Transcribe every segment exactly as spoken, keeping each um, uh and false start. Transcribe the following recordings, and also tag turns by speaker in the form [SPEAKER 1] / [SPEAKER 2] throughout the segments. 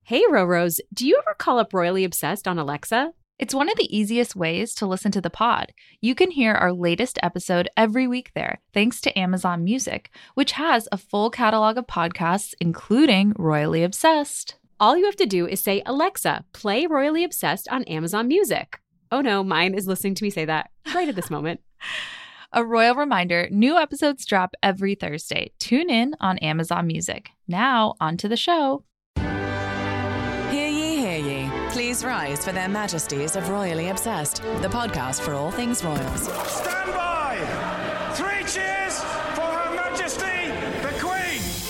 [SPEAKER 1] Hey, Roros, do you ever call up Royally Obsessed on Alexa?
[SPEAKER 2] It's one of the easiest ways to listen to the pod. You can hear our latest episode every week there, thanks to Amazon Music, which has a full catalog of podcasts, including Royally Obsessed.
[SPEAKER 1] All you have to do is say, Alexa, play Royally Obsessed on Amazon Music. Oh no, mine is listening to me say that right at this moment.
[SPEAKER 2] A royal reminder, new episodes drop every Thursday. Tune in on Amazon Music. Now, on to the show.
[SPEAKER 3] Hear ye, hear ye. Please rise for their majesties of Royally Obsessed, the podcast for all things royals.
[SPEAKER 4] Stand by! Three cheers for Her Majesty, the Queen!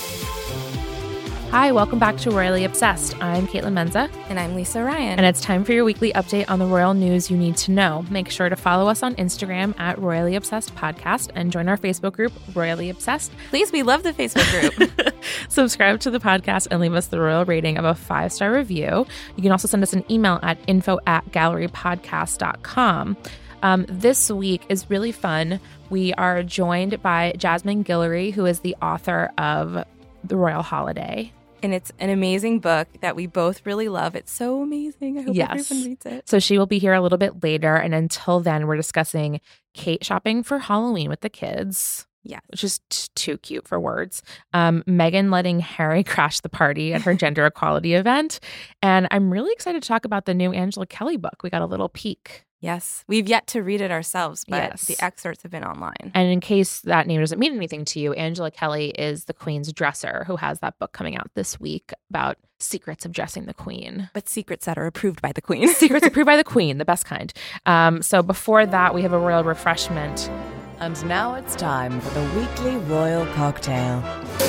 [SPEAKER 5] Hi, welcome back to Royally Obsessed. I'm Caitlin Menza.
[SPEAKER 6] And I'm Lisa Ryan.
[SPEAKER 5] And it's time for your weekly update on the royal news you need to know. Make sure to follow us on Instagram at Royally Obsessed Podcast and join our Facebook group, Royally Obsessed.
[SPEAKER 6] Please, we love the Facebook group.
[SPEAKER 5] Subscribe to the podcast and leave us the royal rating of a five-star review. You can also send us an email at info at gallery podcast dot com. Um, this week is really fun. We are joined by Jasmine Guillory, who is the author of The Royal Holiday.
[SPEAKER 6] And it's an amazing book that we both really love. It's so amazing. I hope
[SPEAKER 5] yes.
[SPEAKER 6] everyone reads it.
[SPEAKER 5] So she will be here a little bit later. And until then, we're discussing Kate shopping for Halloween with the kids.
[SPEAKER 6] Yeah.
[SPEAKER 5] Which is t- too cute for words. Um, Meghan letting Harry crash the party at her gender equality event. And I'm really excited to talk about the new Angela Kelly book. We got a little peek.
[SPEAKER 6] Yes. We've yet to read it ourselves, but
[SPEAKER 5] yes.
[SPEAKER 6] the excerpts have been online.
[SPEAKER 5] And in case that name doesn't mean anything to you, Angela Kelly is the Queen's dresser who has that book coming out this week about secrets of dressing the Queen.
[SPEAKER 6] But secrets that are approved by the Queen.
[SPEAKER 5] Secrets approved by the Queen, the best kind. Um, so before that, we have a royal refreshment.
[SPEAKER 3] And now it's time for the weekly royal cocktail.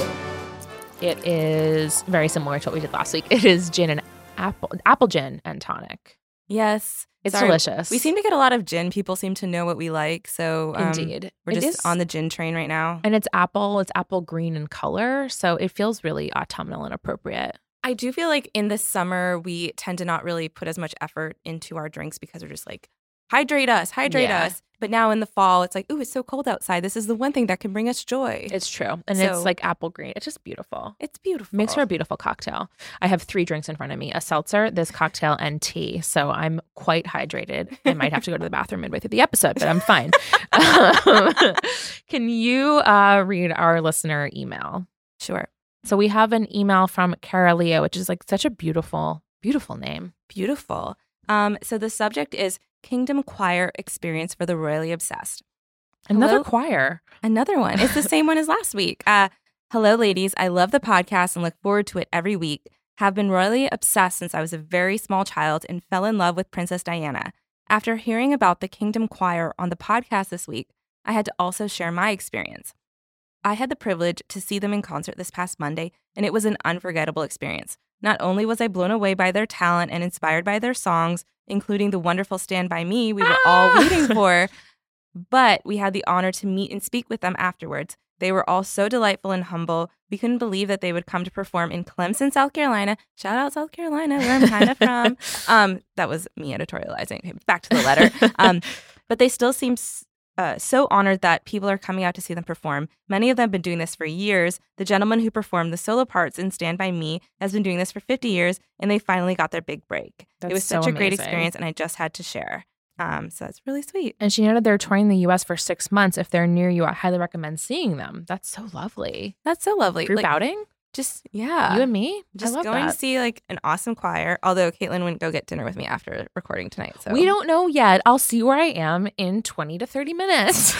[SPEAKER 5] It is very similar to what we did last week. It is gin and apple, apple gin and tonic.
[SPEAKER 6] Yes.
[SPEAKER 5] It's
[SPEAKER 6] Sorry.
[SPEAKER 5] delicious.
[SPEAKER 6] We seem to get a lot of gin. People seem to know what we like. So um,
[SPEAKER 5] Indeed.
[SPEAKER 6] we're
[SPEAKER 5] It
[SPEAKER 6] just
[SPEAKER 5] is-
[SPEAKER 6] on the gin train right now.
[SPEAKER 5] And it's apple. It's apple green in color. So it feels really autumnal and appropriate.
[SPEAKER 6] I do feel like in the summer, we tend to not really put as much effort into our drinks because we're just like, hydrate us, hydrate
[SPEAKER 5] Yeah.
[SPEAKER 6] us. But now in the fall, it's like, ooh, it's so cold outside. This is the one thing that can bring us joy.
[SPEAKER 5] It's true. And
[SPEAKER 6] So-
[SPEAKER 5] it's like apple green. It's just beautiful.
[SPEAKER 6] It's beautiful.
[SPEAKER 5] Makes for a beautiful cocktail. I have three drinks in front of me, a seltzer, this cocktail, and tea. So I'm quite hydrated. I might have to go to the bathroom midway through the episode, but I'm fine. um, can you uh, read our listener email?
[SPEAKER 6] Sure.
[SPEAKER 5] So we have an email from Caralia, which is like such a beautiful, beautiful name.
[SPEAKER 6] Beautiful. Um, so the subject is Kingdom Choir Experience for the Royally Obsessed.
[SPEAKER 5] Another
[SPEAKER 6] Hello?
[SPEAKER 5] choir.
[SPEAKER 6] Another one. It's the same one as last week. Uh, hello, ladies. I love the podcast and look forward to it every week. Have been royally obsessed since I was a very small child and fell in love with Princess Diana. After hearing about the Kingdom Choir on the podcast this week, I had to also share my experience. I had the privilege to see them in concert this past Monday, and it was an unforgettable experience. Not only was I blown away by their talent and inspired by their songs, including the wonderful Stand By Me we were all waiting for, but we had the honor to meet and speak with them afterwards. They were all so delightful and humble. We couldn't believe that they would come to perform in Clemson, South Carolina. Shout out South Carolina, where I'm kind of from. Um, that was me editorializing. Okay, back to the letter. Um, but they still seem uh, so honored that people are coming out to see them perform. Many of them have been doing this for years. The gentleman who performed the solo parts in Stand By Me has been doing this for fifty years, and they finally got their big break.
[SPEAKER 5] That's
[SPEAKER 6] it was
[SPEAKER 5] so
[SPEAKER 6] such a great
[SPEAKER 5] amazing.
[SPEAKER 6] experience, and I just had to share. Um, so that's really sweet.
[SPEAKER 5] And she noted they're touring the U S for six months. If they're near you, I highly recommend seeing them. That's so lovely.
[SPEAKER 6] That's so lovely.
[SPEAKER 5] Group
[SPEAKER 6] Like,
[SPEAKER 5] outing?
[SPEAKER 6] Just, yeah.
[SPEAKER 5] You and me?
[SPEAKER 6] Just
[SPEAKER 5] I love
[SPEAKER 6] going
[SPEAKER 5] that.
[SPEAKER 6] to see like an awesome choir. Although Caitlin wouldn't go get dinner with me after recording tonight. So
[SPEAKER 5] We don't know yet. I'll see where I am in twenty to thirty minutes.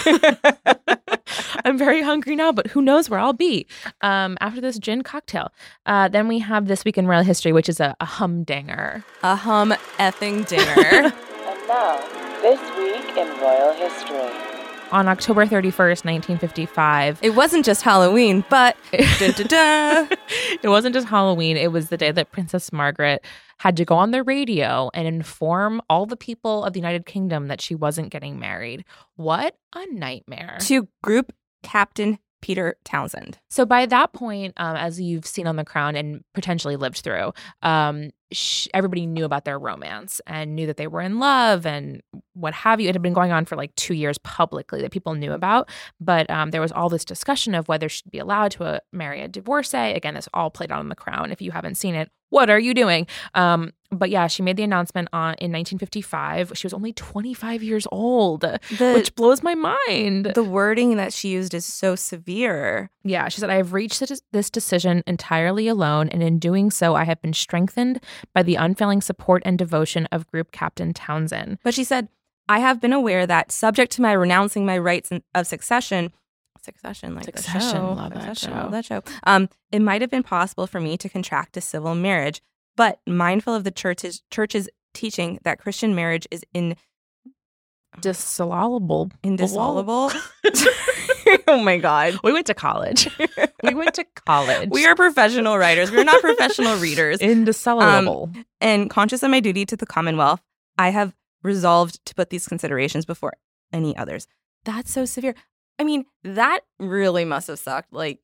[SPEAKER 5] I'm very hungry now, but who knows where I'll be um, after this gin cocktail. Uh, then we have This Week in Royal History, which is a, a humdinger.
[SPEAKER 6] a hum effing dinner.
[SPEAKER 7] And now, this week in royal history.
[SPEAKER 5] On October thirty-first, nineteen fifty-five,
[SPEAKER 6] It wasn't just Halloween, but da, da, da.
[SPEAKER 5] it wasn't just Halloween. It was the day that Princess Margaret had to go on the radio and inform all the people of the United Kingdom that she wasn't getting married. What a nightmare.
[SPEAKER 6] to Group Captain Peter Townsend.
[SPEAKER 5] So by that point, um, as you've seen on The Crown and potentially lived through, um, sh- everybody knew about their romance and knew that they were in love and what have you. It had been going on for like two years publicly that people knew about. But um, there was all this discussion of whether she'd be allowed to uh, marry a divorcee. Again, this all played out on The Crown. If you haven't seen it, what are you doing? Um, but yeah, she made the announcement on in nineteen fifty-five. She was only twenty-five years old,
[SPEAKER 6] The,
[SPEAKER 5] which blows my mind.
[SPEAKER 6] the wording that she used is so severe.
[SPEAKER 5] Yeah, she said, I have reached this- this decision entirely alone, and in doing so, I have been strengthened by the unfailing support and devotion of Group Captain Townsend.
[SPEAKER 6] But she said, I have been aware that subject to my renouncing my rights in- of succession, succession, like
[SPEAKER 5] Succession,
[SPEAKER 6] the show,
[SPEAKER 5] love that
[SPEAKER 6] Succession,
[SPEAKER 5] show.
[SPEAKER 6] love that show. Um, it might have been possible for me to contract a civil marriage, but mindful of the church's church's teaching that Christian marriage is in
[SPEAKER 5] Dissolvable.
[SPEAKER 6] indissoluble. Oh my God.
[SPEAKER 5] We went to college. we went to college.
[SPEAKER 6] We are professional writers. We're not professional readers.
[SPEAKER 5] indissoluble.
[SPEAKER 6] And conscious of my duty to the Commonwealth, I have resolved to put these considerations before any others. That's so severe. I mean, that really must have sucked, like,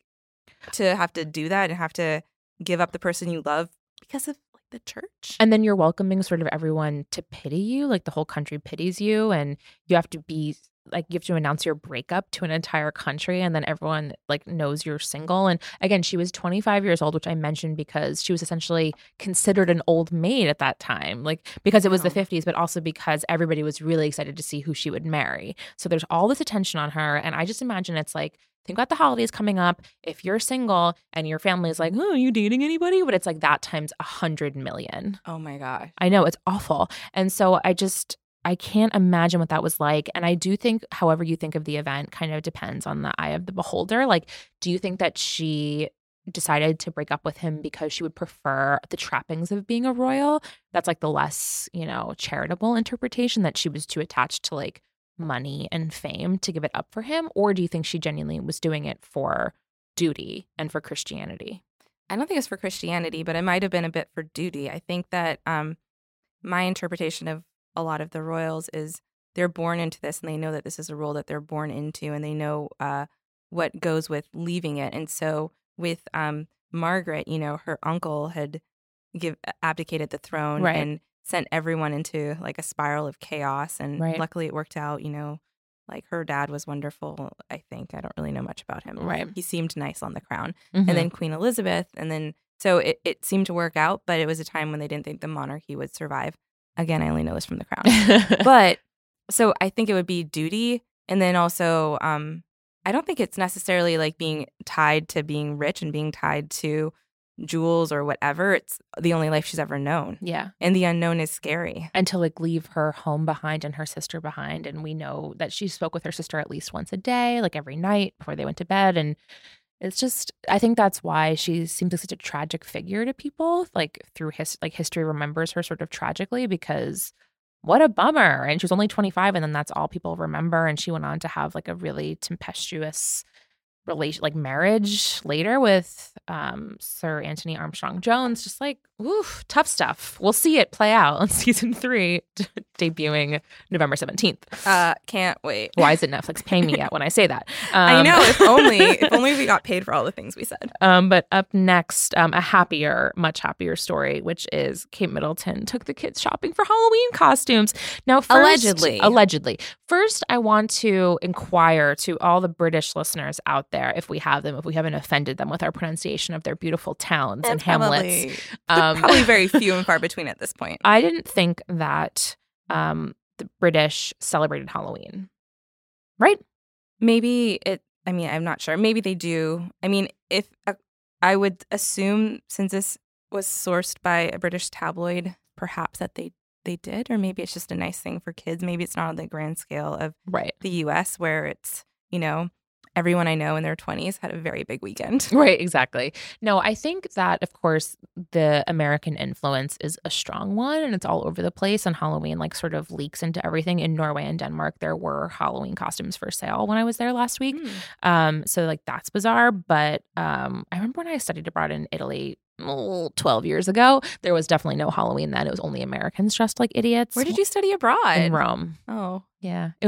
[SPEAKER 6] to have to do that and have to give up the person you love because of like the church.
[SPEAKER 5] And then you're welcoming sort of everyone to pity you, like the whole country pities you, and you have to be like, you have to announce your breakup to an entire country, and then everyone like knows you're single. And again, she was twenty-five years old, which I mentioned because she was essentially considered an old maid at that time, like because it was the
[SPEAKER 6] Wow.
[SPEAKER 5] fifties, but also because everybody was really excited to see who she would marry. So there's all this attention on her, and I just imagine it's like, think about the holidays coming up. If you're single and your family is like, oh, are you dating anybody? But it's like that times a hundred million.
[SPEAKER 6] Oh my gosh.
[SPEAKER 5] I know, it's awful. And so I just, I can't imagine what that was like. And I do think, however you think of the event, kind of depends on the eye of the beholder. Like, do you think that she decided to break up with him because she would prefer the trappings of being a royal? That's like the less, you know, charitable interpretation, that she was too attached to like money and fame to give it up for him? Or do you think she genuinely was doing it for duty and for Christianity?
[SPEAKER 6] I don't think it's for Christianity, but it might have been a bit for duty. I think that um, my interpretation of a lot of the royals is they're born into this, and they know that this is a role that they're born into, and they know uh, what goes with leaving it. And so with um, Margaret, you know, her uncle had give abdicated the throne
[SPEAKER 5] Right.
[SPEAKER 6] and sent everyone into like a spiral of chaos. And
[SPEAKER 5] Right.
[SPEAKER 6] luckily it worked out, you know, like her dad was wonderful, I think. I don't really know much about him.
[SPEAKER 5] Right.
[SPEAKER 6] He seemed nice on the crown.
[SPEAKER 5] Mhm.
[SPEAKER 6] And then Queen Elizabeth. And then, so it, it seemed to work out, but it was a time when they didn't think the monarchy would survive. Again, I only know this from the crown. But so I think it would be duty. And then also, um, I don't think it's necessarily like being tied to being rich and being tied to jewels or whatever. It's the only life she's ever known.
[SPEAKER 5] yeah.
[SPEAKER 6] And the unknown is scary.
[SPEAKER 5] And to like leave her home behind and her sister behind. And we know that she spoke with her sister at least once a day, like every night before they went to bed. And it's just, I think that's why she seems like such a tragic figure to people, like through his, like history remembers her sort of tragically, because what a bummer. And she was only twenty-five, and then that's all people remember. And she went on to have like a really tempestuous relation, like marriage later with um, Sir Anthony Armstrong Jones. Just like, oof, tough stuff. We'll see it play out on season three, debuting November seventeenth.
[SPEAKER 6] Uh, can't wait.
[SPEAKER 5] Why isn't Netflix paying me yet when I say that? Um,
[SPEAKER 6] I know. If only, if only we got paid for all the things we said.
[SPEAKER 5] Um, but up next, um, a happier, much happier story, which is Kate Middleton took the kids shopping for Halloween costumes. Now, first,
[SPEAKER 6] Allegedly.
[SPEAKER 5] allegedly. First, I want to inquire to all the British listeners out there, if we have them, if we haven't offended them with our pronunciation of their beautiful towns and hamlets. Um,
[SPEAKER 6] probably very few and far between at this point.
[SPEAKER 5] I didn't think that um, the British celebrated Halloween, right?
[SPEAKER 6] Maybe it, I mean, I'm not sure. Maybe they do. I mean, if uh, I would assume, since this was sourced by a British tabloid, perhaps that they, they did. Or maybe it's just a nice thing for kids. Maybe it's not on the grand scale of
[SPEAKER 5] Right.
[SPEAKER 6] the U S where it's, you know, everyone I know in their twenties had a very big weekend.
[SPEAKER 5] Right, exactly. No, I think that, of course, the American influence is a strong one, and it's all over the place. And Halloween, like, sort of leaks into everything. In Norway and Denmark, there were Halloween costumes for sale when I was there last week.
[SPEAKER 6] Hmm.
[SPEAKER 5] Um, so, like, that's bizarre. But um, I remember when I studied abroad in Italy oh, twelve years ago, there was definitely no Halloween then. It was only Americans dressed like idiots.
[SPEAKER 6] Where did you study abroad?
[SPEAKER 5] In Rome.
[SPEAKER 6] Oh,
[SPEAKER 5] Yeah, it was great.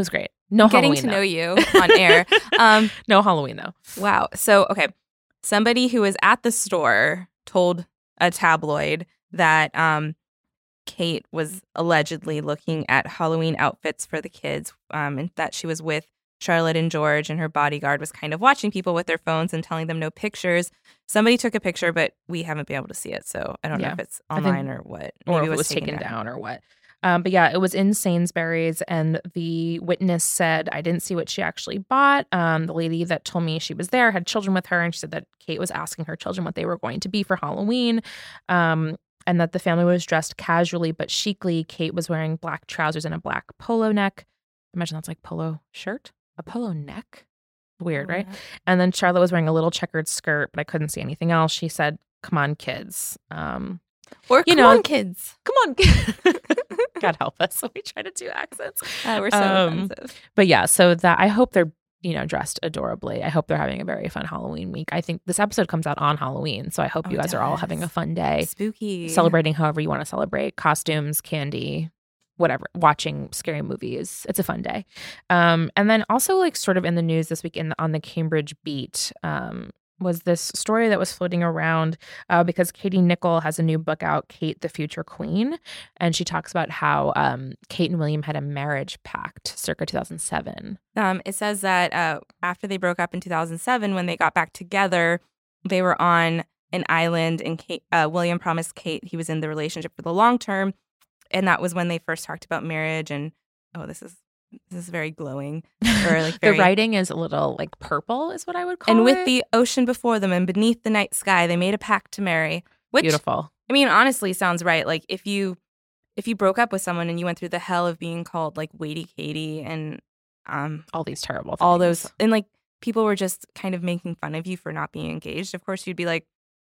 [SPEAKER 5] No
[SPEAKER 6] getting
[SPEAKER 5] Halloween,
[SPEAKER 6] to
[SPEAKER 5] though.
[SPEAKER 6] know you on air. Um,
[SPEAKER 5] No Halloween, though.
[SPEAKER 6] wow. So, okay. Somebody who was at the store told a tabloid that um, Kate was allegedly looking at Halloween outfits for the kids, um, and that she was with Charlotte and George, and her bodyguard was kind of watching people with their phones and telling them no pictures. Somebody took a picture, but we haven't been able to see it, so I don't
[SPEAKER 5] Yeah.
[SPEAKER 6] know if it's
[SPEAKER 5] I think-
[SPEAKER 6] online or what.
[SPEAKER 5] Or
[SPEAKER 6] Maybe
[SPEAKER 5] if it was taken down. or what. Um, but yeah, it was in Sainsbury's, and the witness said, I didn't see what she actually bought. Um, the lady that told me she was there had children with her, and she said that Kate was asking her children what they were going to be for Halloween, um, and that the family was dressed casually but chicly. Kate was wearing black trousers and a black polo neck. Imagine that's like polo shirt, a polo neck. Weird, right? And then Charlotte was wearing a little checkered skirt, but I couldn't see anything else. She said, come on, kids. Um,
[SPEAKER 6] Or
[SPEAKER 5] You
[SPEAKER 6] come
[SPEAKER 5] know,
[SPEAKER 6] on, kids.
[SPEAKER 5] Come on, kids. God help us. We try to do accents.
[SPEAKER 6] Uh, we're so
[SPEAKER 5] Um,
[SPEAKER 6] offensive.
[SPEAKER 5] But yeah, so that I hope they're, you know, dressed adorably. I hope they're having a very fun Halloween week. I think this episode comes out on Halloween, so I hope
[SPEAKER 6] Oh,
[SPEAKER 5] you
[SPEAKER 6] it
[SPEAKER 5] guys are all
[SPEAKER 6] does.
[SPEAKER 5] having a fun day,
[SPEAKER 6] Spooky.
[SPEAKER 5] celebrating however you want to celebrate. Costumes, candy, whatever. Watching scary movies. It's a fun day. Um, and then also like sort of in the news this week in the, on the Cambridge beat, um, was this story that was floating around uh, because Katie Nichol has a new book out, Kate, the Future Queen. And she talks about how um, Kate and William had a marriage pact circa two thousand seven.
[SPEAKER 6] Um, it says that uh, after they broke up in two thousand seven, when they got back together, they were on an island, and Kate, uh, William promised Kate he was in the relationship for the long term. And that was when they first talked about marriage. And oh, this is this is very glowing. Or like very,
[SPEAKER 5] The writing is a little like purple is what I would call
[SPEAKER 6] and
[SPEAKER 5] it.
[SPEAKER 6] with the ocean before them and beneath the night sky, they made a pact to marry. Which
[SPEAKER 5] Beautiful.
[SPEAKER 6] I mean, honestly, sounds right. Like if you if you broke up with someone and you went through the hell of being called like Waity Katie and um
[SPEAKER 5] All these terrible things.
[SPEAKER 6] all those, and like people were just kind of making fun of you for not being engaged, of course you'd be like,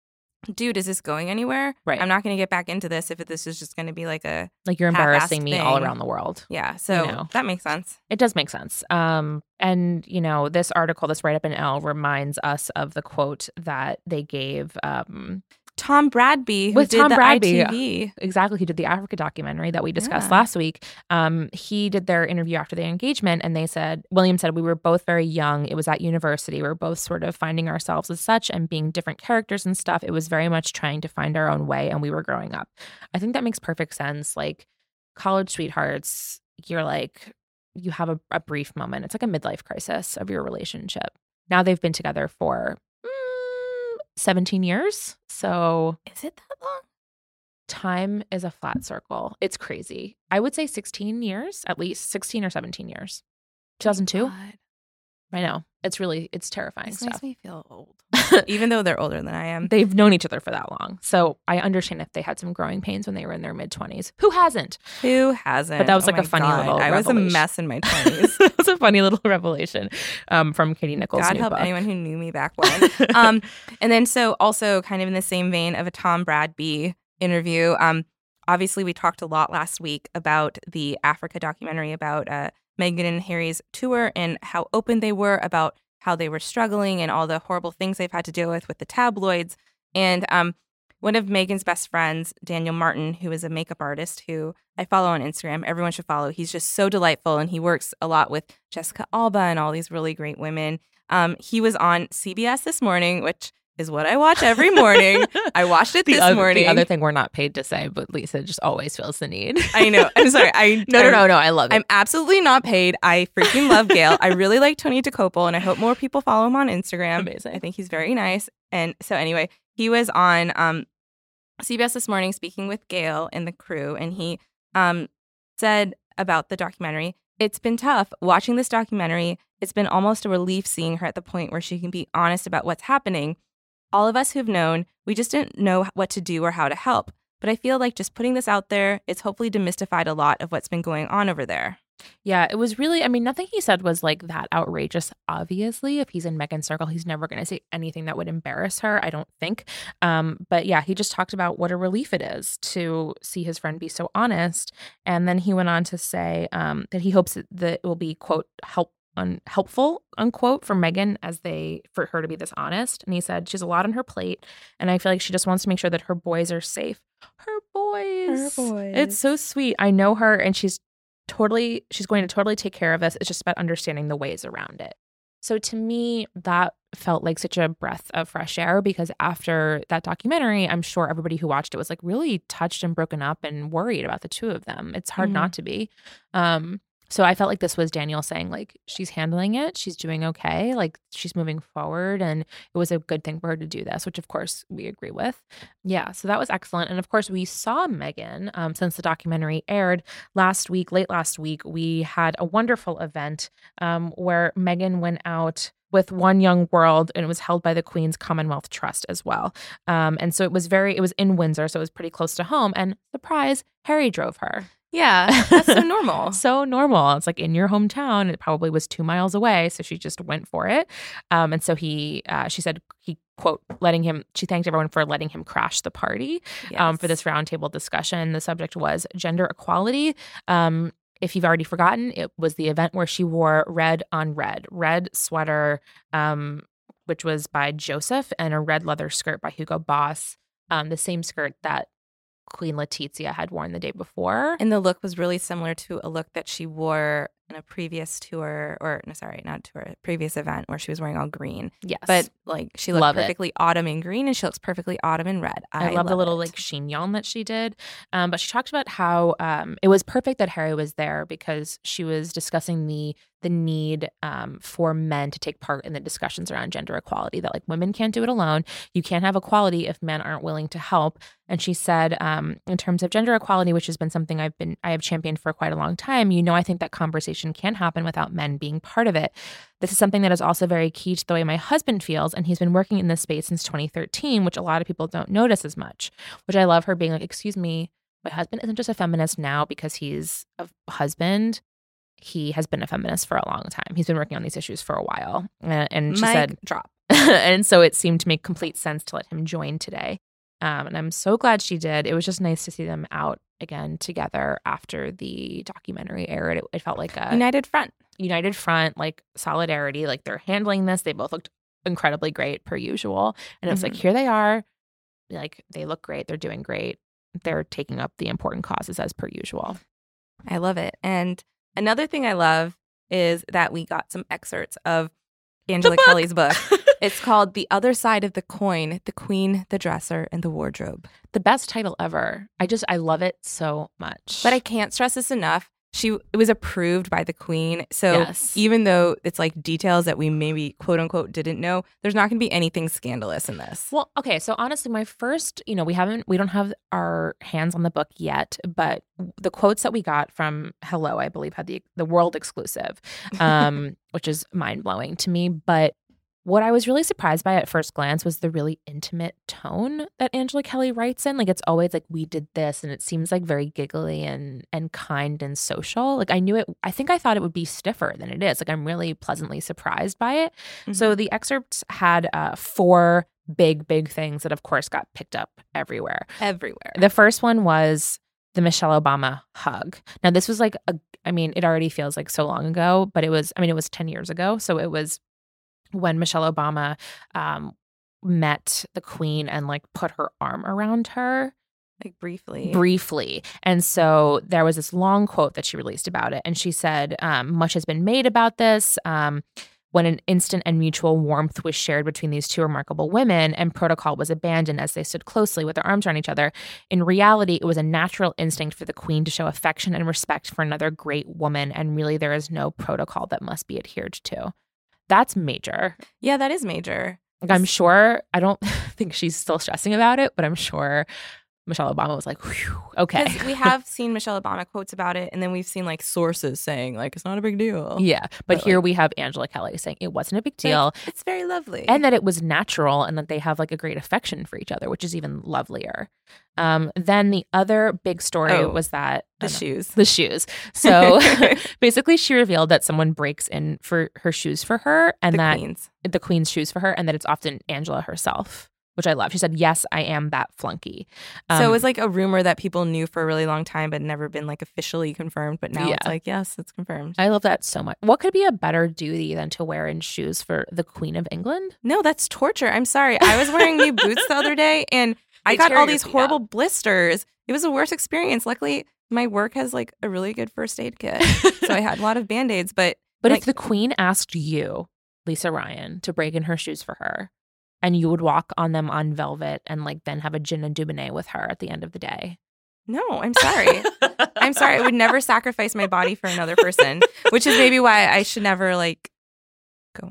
[SPEAKER 6] dude, is this going anywhere?
[SPEAKER 5] Right.
[SPEAKER 6] I'm not going to get back into this if this is just going to be like a
[SPEAKER 5] Like you're
[SPEAKER 6] half-assed
[SPEAKER 5] embarrassing me all
[SPEAKER 6] thing.
[SPEAKER 5] around the world.
[SPEAKER 6] yeah. So
[SPEAKER 5] You know.
[SPEAKER 6] that makes sense.
[SPEAKER 5] It does make sense. Um, and, you know, this article, this write-up in Elle reminds us of the quote that they gave. Um,
[SPEAKER 6] Tom Bradby, who
[SPEAKER 5] With
[SPEAKER 6] did
[SPEAKER 5] Tom
[SPEAKER 6] the
[SPEAKER 5] Bradby.
[SPEAKER 6] I T V.
[SPEAKER 5] exactly, he did the Africa documentary that we discussed
[SPEAKER 6] Yeah.
[SPEAKER 5] last week. Um, he did their interview after their engagement, and they said, William said, we were both very young. It was at university. We were both sort of finding ourselves as such and being different characters and stuff. It was very much trying to find our own way, and we were growing up. I think that makes perfect sense. Like college sweethearts, you're like, you have a, a brief moment. It's like a midlife crisis of your relationship. Now they've been together for mm, seventeen years. So
[SPEAKER 6] Is it that long?
[SPEAKER 5] time is a flat circle. It's crazy. I would say sixteen years, at least sixteen or seventeen years. two thousand two?
[SPEAKER 6] God,
[SPEAKER 5] I know. It's really, it's terrifying
[SPEAKER 6] this
[SPEAKER 5] stuff.
[SPEAKER 6] makes me feel old, even though they're older than I am.
[SPEAKER 5] They've known each other for that long. So I understand if they had some growing pains when they were in their mid twenties. Who hasn't?
[SPEAKER 6] Who hasn't?
[SPEAKER 5] But that was
[SPEAKER 6] Oh
[SPEAKER 5] like a
[SPEAKER 6] my
[SPEAKER 5] funny
[SPEAKER 6] God.
[SPEAKER 5] little
[SPEAKER 6] I was a
[SPEAKER 5] revelation.
[SPEAKER 6] mess in my twenties.
[SPEAKER 5] It was a funny little revelation um, from Katie Nichols'
[SPEAKER 6] God
[SPEAKER 5] new
[SPEAKER 6] help
[SPEAKER 5] book.
[SPEAKER 6] anyone who knew me back when. um, and then so also kind of in the same vein of a Tom Bradby interview, um, obviously we talked a lot last week about the Africa documentary about uh, Meghan and Harry's tour and how open they were about how they were struggling and all the horrible things they've had to deal with with the tabloids. And um, one of Meghan's best friends, Daniel Martin, who is a makeup artist who I follow on Instagram, everyone should follow. He's just so delightful, and he works a lot with Jessica Alba and all these really great women. Um, he was on C B S This Morning, which is what I watch every morning. I watched it
[SPEAKER 5] the
[SPEAKER 6] this
[SPEAKER 5] other,
[SPEAKER 6] morning.
[SPEAKER 5] The other thing we're not paid to say, but Lisa just always feels the need.
[SPEAKER 6] I know. I'm sorry. I
[SPEAKER 5] no, no,
[SPEAKER 6] I'm-
[SPEAKER 5] no, no. I love it.
[SPEAKER 6] I'm absolutely not paid. I freaking love Gail. I really like Tony DeCopel, and I hope more people follow him on Instagram.
[SPEAKER 5] Amazing.
[SPEAKER 6] I think he's very nice. And so anyway, he was on um, C B S This Morning speaking with Gail and the crew, and he um, said about the documentary, it's been tough watching this documentary. It's been almost a relief seeing her at the point where she can be honest about what's happening. All of us who've known, we just didn't know what to do or how to help. But I feel like just putting this out there, it's hopefully demystified a lot of what's been going on over there.
[SPEAKER 5] Yeah, it was really, I mean, nothing he said was like that outrageous. Obviously, if he's in Meghan's circle, he's never going to say anything that would embarrass her, I don't think. Um, but yeah, he just talked about what a relief it is to see his friend be so honest. And then he went on to say um, that he hopes that, that it will be, quote, help. Un- helpful, unquote, for Meghan as they for her to be this honest. And he said she has a lot on her plate, and I feel like she just wants to make sure that her boys are safe. Her boys,
[SPEAKER 6] Her boys.
[SPEAKER 5] It's so sweet. I know her, and she's totally, she's going to totally take care of this. It's just about understanding the ways around it. So to me, that felt like such a breath of fresh air because after that documentary, I'm sure everybody who watched it was like really touched and broken up and worried about the two of them. It's hard mm-hmm. not to be. Um, so I felt like this was Danielle saying like, she's handling it. She's doing okay. Like she's moving forward. And it was a good thing for her to do this, which of course we agree with. Yeah. So that was excellent. And of course we saw Meghan um, since the documentary aired last week, late last week. We had a wonderful event um, where Meghan went out with One Young World, and it was held by the Queen's Commonwealth Trust as well. Um, and so it was very, it was in Windsor, so it was pretty close to home. And surprise, Harry drove her.
[SPEAKER 6] Yeah, that's so normal.
[SPEAKER 5] So normal. It's like in your hometown. It probably was two miles away, so she just went for it. Um, and so he, uh, she said, he quote, letting him. She thanked everyone for letting him crash the party. Yes. Um, for this roundtable discussion. The subject was gender equality. Um, if you've already forgotten, it was the event where she wore red on red, red sweater, um, which was by Joseph, and a red leather skirt by Hugo Boss. Um, the same skirt that Queen Letizia had worn the day before.
[SPEAKER 6] And the look was really similar to a look that she wore in a previous tour, or no, sorry, not tour, a previous event where she was wearing all green.
[SPEAKER 5] Yes.
[SPEAKER 6] But like she looked
[SPEAKER 5] love
[SPEAKER 6] perfectly
[SPEAKER 5] it.
[SPEAKER 6] autumn in green, and she looks perfectly autumn in red. I,
[SPEAKER 5] I love,
[SPEAKER 6] love
[SPEAKER 5] the little
[SPEAKER 6] it.
[SPEAKER 5] like chignon that she did. Um, but she talked about how um, it was perfect that Harry was there because she was discussing the the need um, for men to take part in the discussions around gender equality, that like women can't do it alone. You can't have equality if men aren't willing to help. And she said, um, in terms of gender equality, which has been something I've been I have championed for quite a long time, you know, I think that conversation can happen without men being part of it. This is something that is also very key to the way my husband feels, and he's been working in this space since twenty thirteen, which a lot of people don't notice as much, which I love her being like, excuse me, my husband isn't just a feminist now because he's a husband. He has been a feminist for a long time. He's been working on these issues for a while. And, and she
[SPEAKER 6] Mic
[SPEAKER 5] said,
[SPEAKER 6] drop.
[SPEAKER 5] And so it seemed to make complete sense to let him join today. Um, and I'm so glad she did. It was just nice to see them out again together after the documentary aired. It, it felt like a
[SPEAKER 6] united front.
[SPEAKER 5] United front, like solidarity. Like they're handling this. They both looked incredibly great per usual. And it's mm-hmm. like, here they are. Like they look great. They're doing great. They're taking up the important causes as per usual.
[SPEAKER 6] I love it. And another thing I love is that we got some excerpts of Angela book. Kelly's book. It's called The Other Side of the Coin, The Queen, the Dresser, and the Wardrobe.
[SPEAKER 5] The best title ever. I just, I love it so much.
[SPEAKER 6] But I can't stress this enough. She it was approved by the Queen. So
[SPEAKER 5] yes.
[SPEAKER 6] even though it's like details that we maybe quote unquote didn't know, there's not going to be anything scandalous in this.
[SPEAKER 5] Well, okay. So honestly, my first, you know, we haven't, we don't have our hands on the book yet, but the quotes that we got from Hello, I believe, had the the world exclusive, um, which is mind blowing to me. But what I was really surprised by at first glance was the really intimate tone that Angela Kelly writes in. Like it's always like, we did this, and it seems like very giggly and and kind and social. Like I knew it, I think I thought it would be stiffer than it is. Like I'm really pleasantly surprised by it. Mm-hmm. So the excerpts had uh, four big, big things that of course got picked up everywhere.
[SPEAKER 6] Everywhere.
[SPEAKER 5] The first one was the Michelle Obama hug. Now this was like, a, I mean, it already feels like so long ago, but it was, I mean, it was ten years ago. So it was when Michelle Obama um, met the Queen and like put her arm around her.
[SPEAKER 6] Like briefly.
[SPEAKER 5] Briefly. And so there was this long quote that she released about it. And she said, um, much has been made about this. Um, when an instant and mutual warmth was shared between these two remarkable women and protocol was abandoned as they stood closely with their arms around each other, in reality, it was a natural instinct for the Queen to show affection and respect for another great woman. And really, there is no protocol that must be adhered to. That's major.
[SPEAKER 6] Yeah, that is major.
[SPEAKER 5] Like, I'm sure, I don't think she's still stressing about it, but I'm sure Michelle Obama was like, whew, okay.
[SPEAKER 6] Because we have seen Michelle Obama quotes about it, and then we've seen like sources saying like, it's not a big deal.
[SPEAKER 5] Yeah. But, but here
[SPEAKER 6] like,
[SPEAKER 5] we have Angela Kelly saying it wasn't a big deal.
[SPEAKER 6] Like, it's very lovely.
[SPEAKER 5] And that it was natural and that they have like a great affection for each other, which is even lovelier. Um, then the other big story
[SPEAKER 6] oh,
[SPEAKER 5] was that
[SPEAKER 6] the shoes.
[SPEAKER 5] The shoes. So basically she revealed that someone breaks in for her shoes for her and
[SPEAKER 6] the
[SPEAKER 5] that
[SPEAKER 6] Queen's.
[SPEAKER 5] the Queen's shoes for her, and that it's often Angela herself, which I love. She said, yes, I am that flunky. Um,
[SPEAKER 6] so it was like a rumor that people knew for a really long time but never been like officially confirmed. But now yeah. it's like, yes, it's confirmed.
[SPEAKER 5] I love that so much. What could be a better duty than to wear in shoes for the Queen of England?
[SPEAKER 6] No, that's torture. I'm sorry. I was wearing new boots the other day and I got all these horrible up. blisters. It was the worst experience. Luckily, my work has like a really good first aid kit. So I had a lot of Band-Aids. But
[SPEAKER 5] But
[SPEAKER 6] like,
[SPEAKER 5] if the queen asked you, Lisa Ryan, to break in her shoes for her, and you would walk on them on velvet and like then have a gin and Dubonnet with her at the end of the day.
[SPEAKER 6] No, I'm sorry. I'm sorry. I would never sacrifice my body for another person, which is maybe why I should never like go.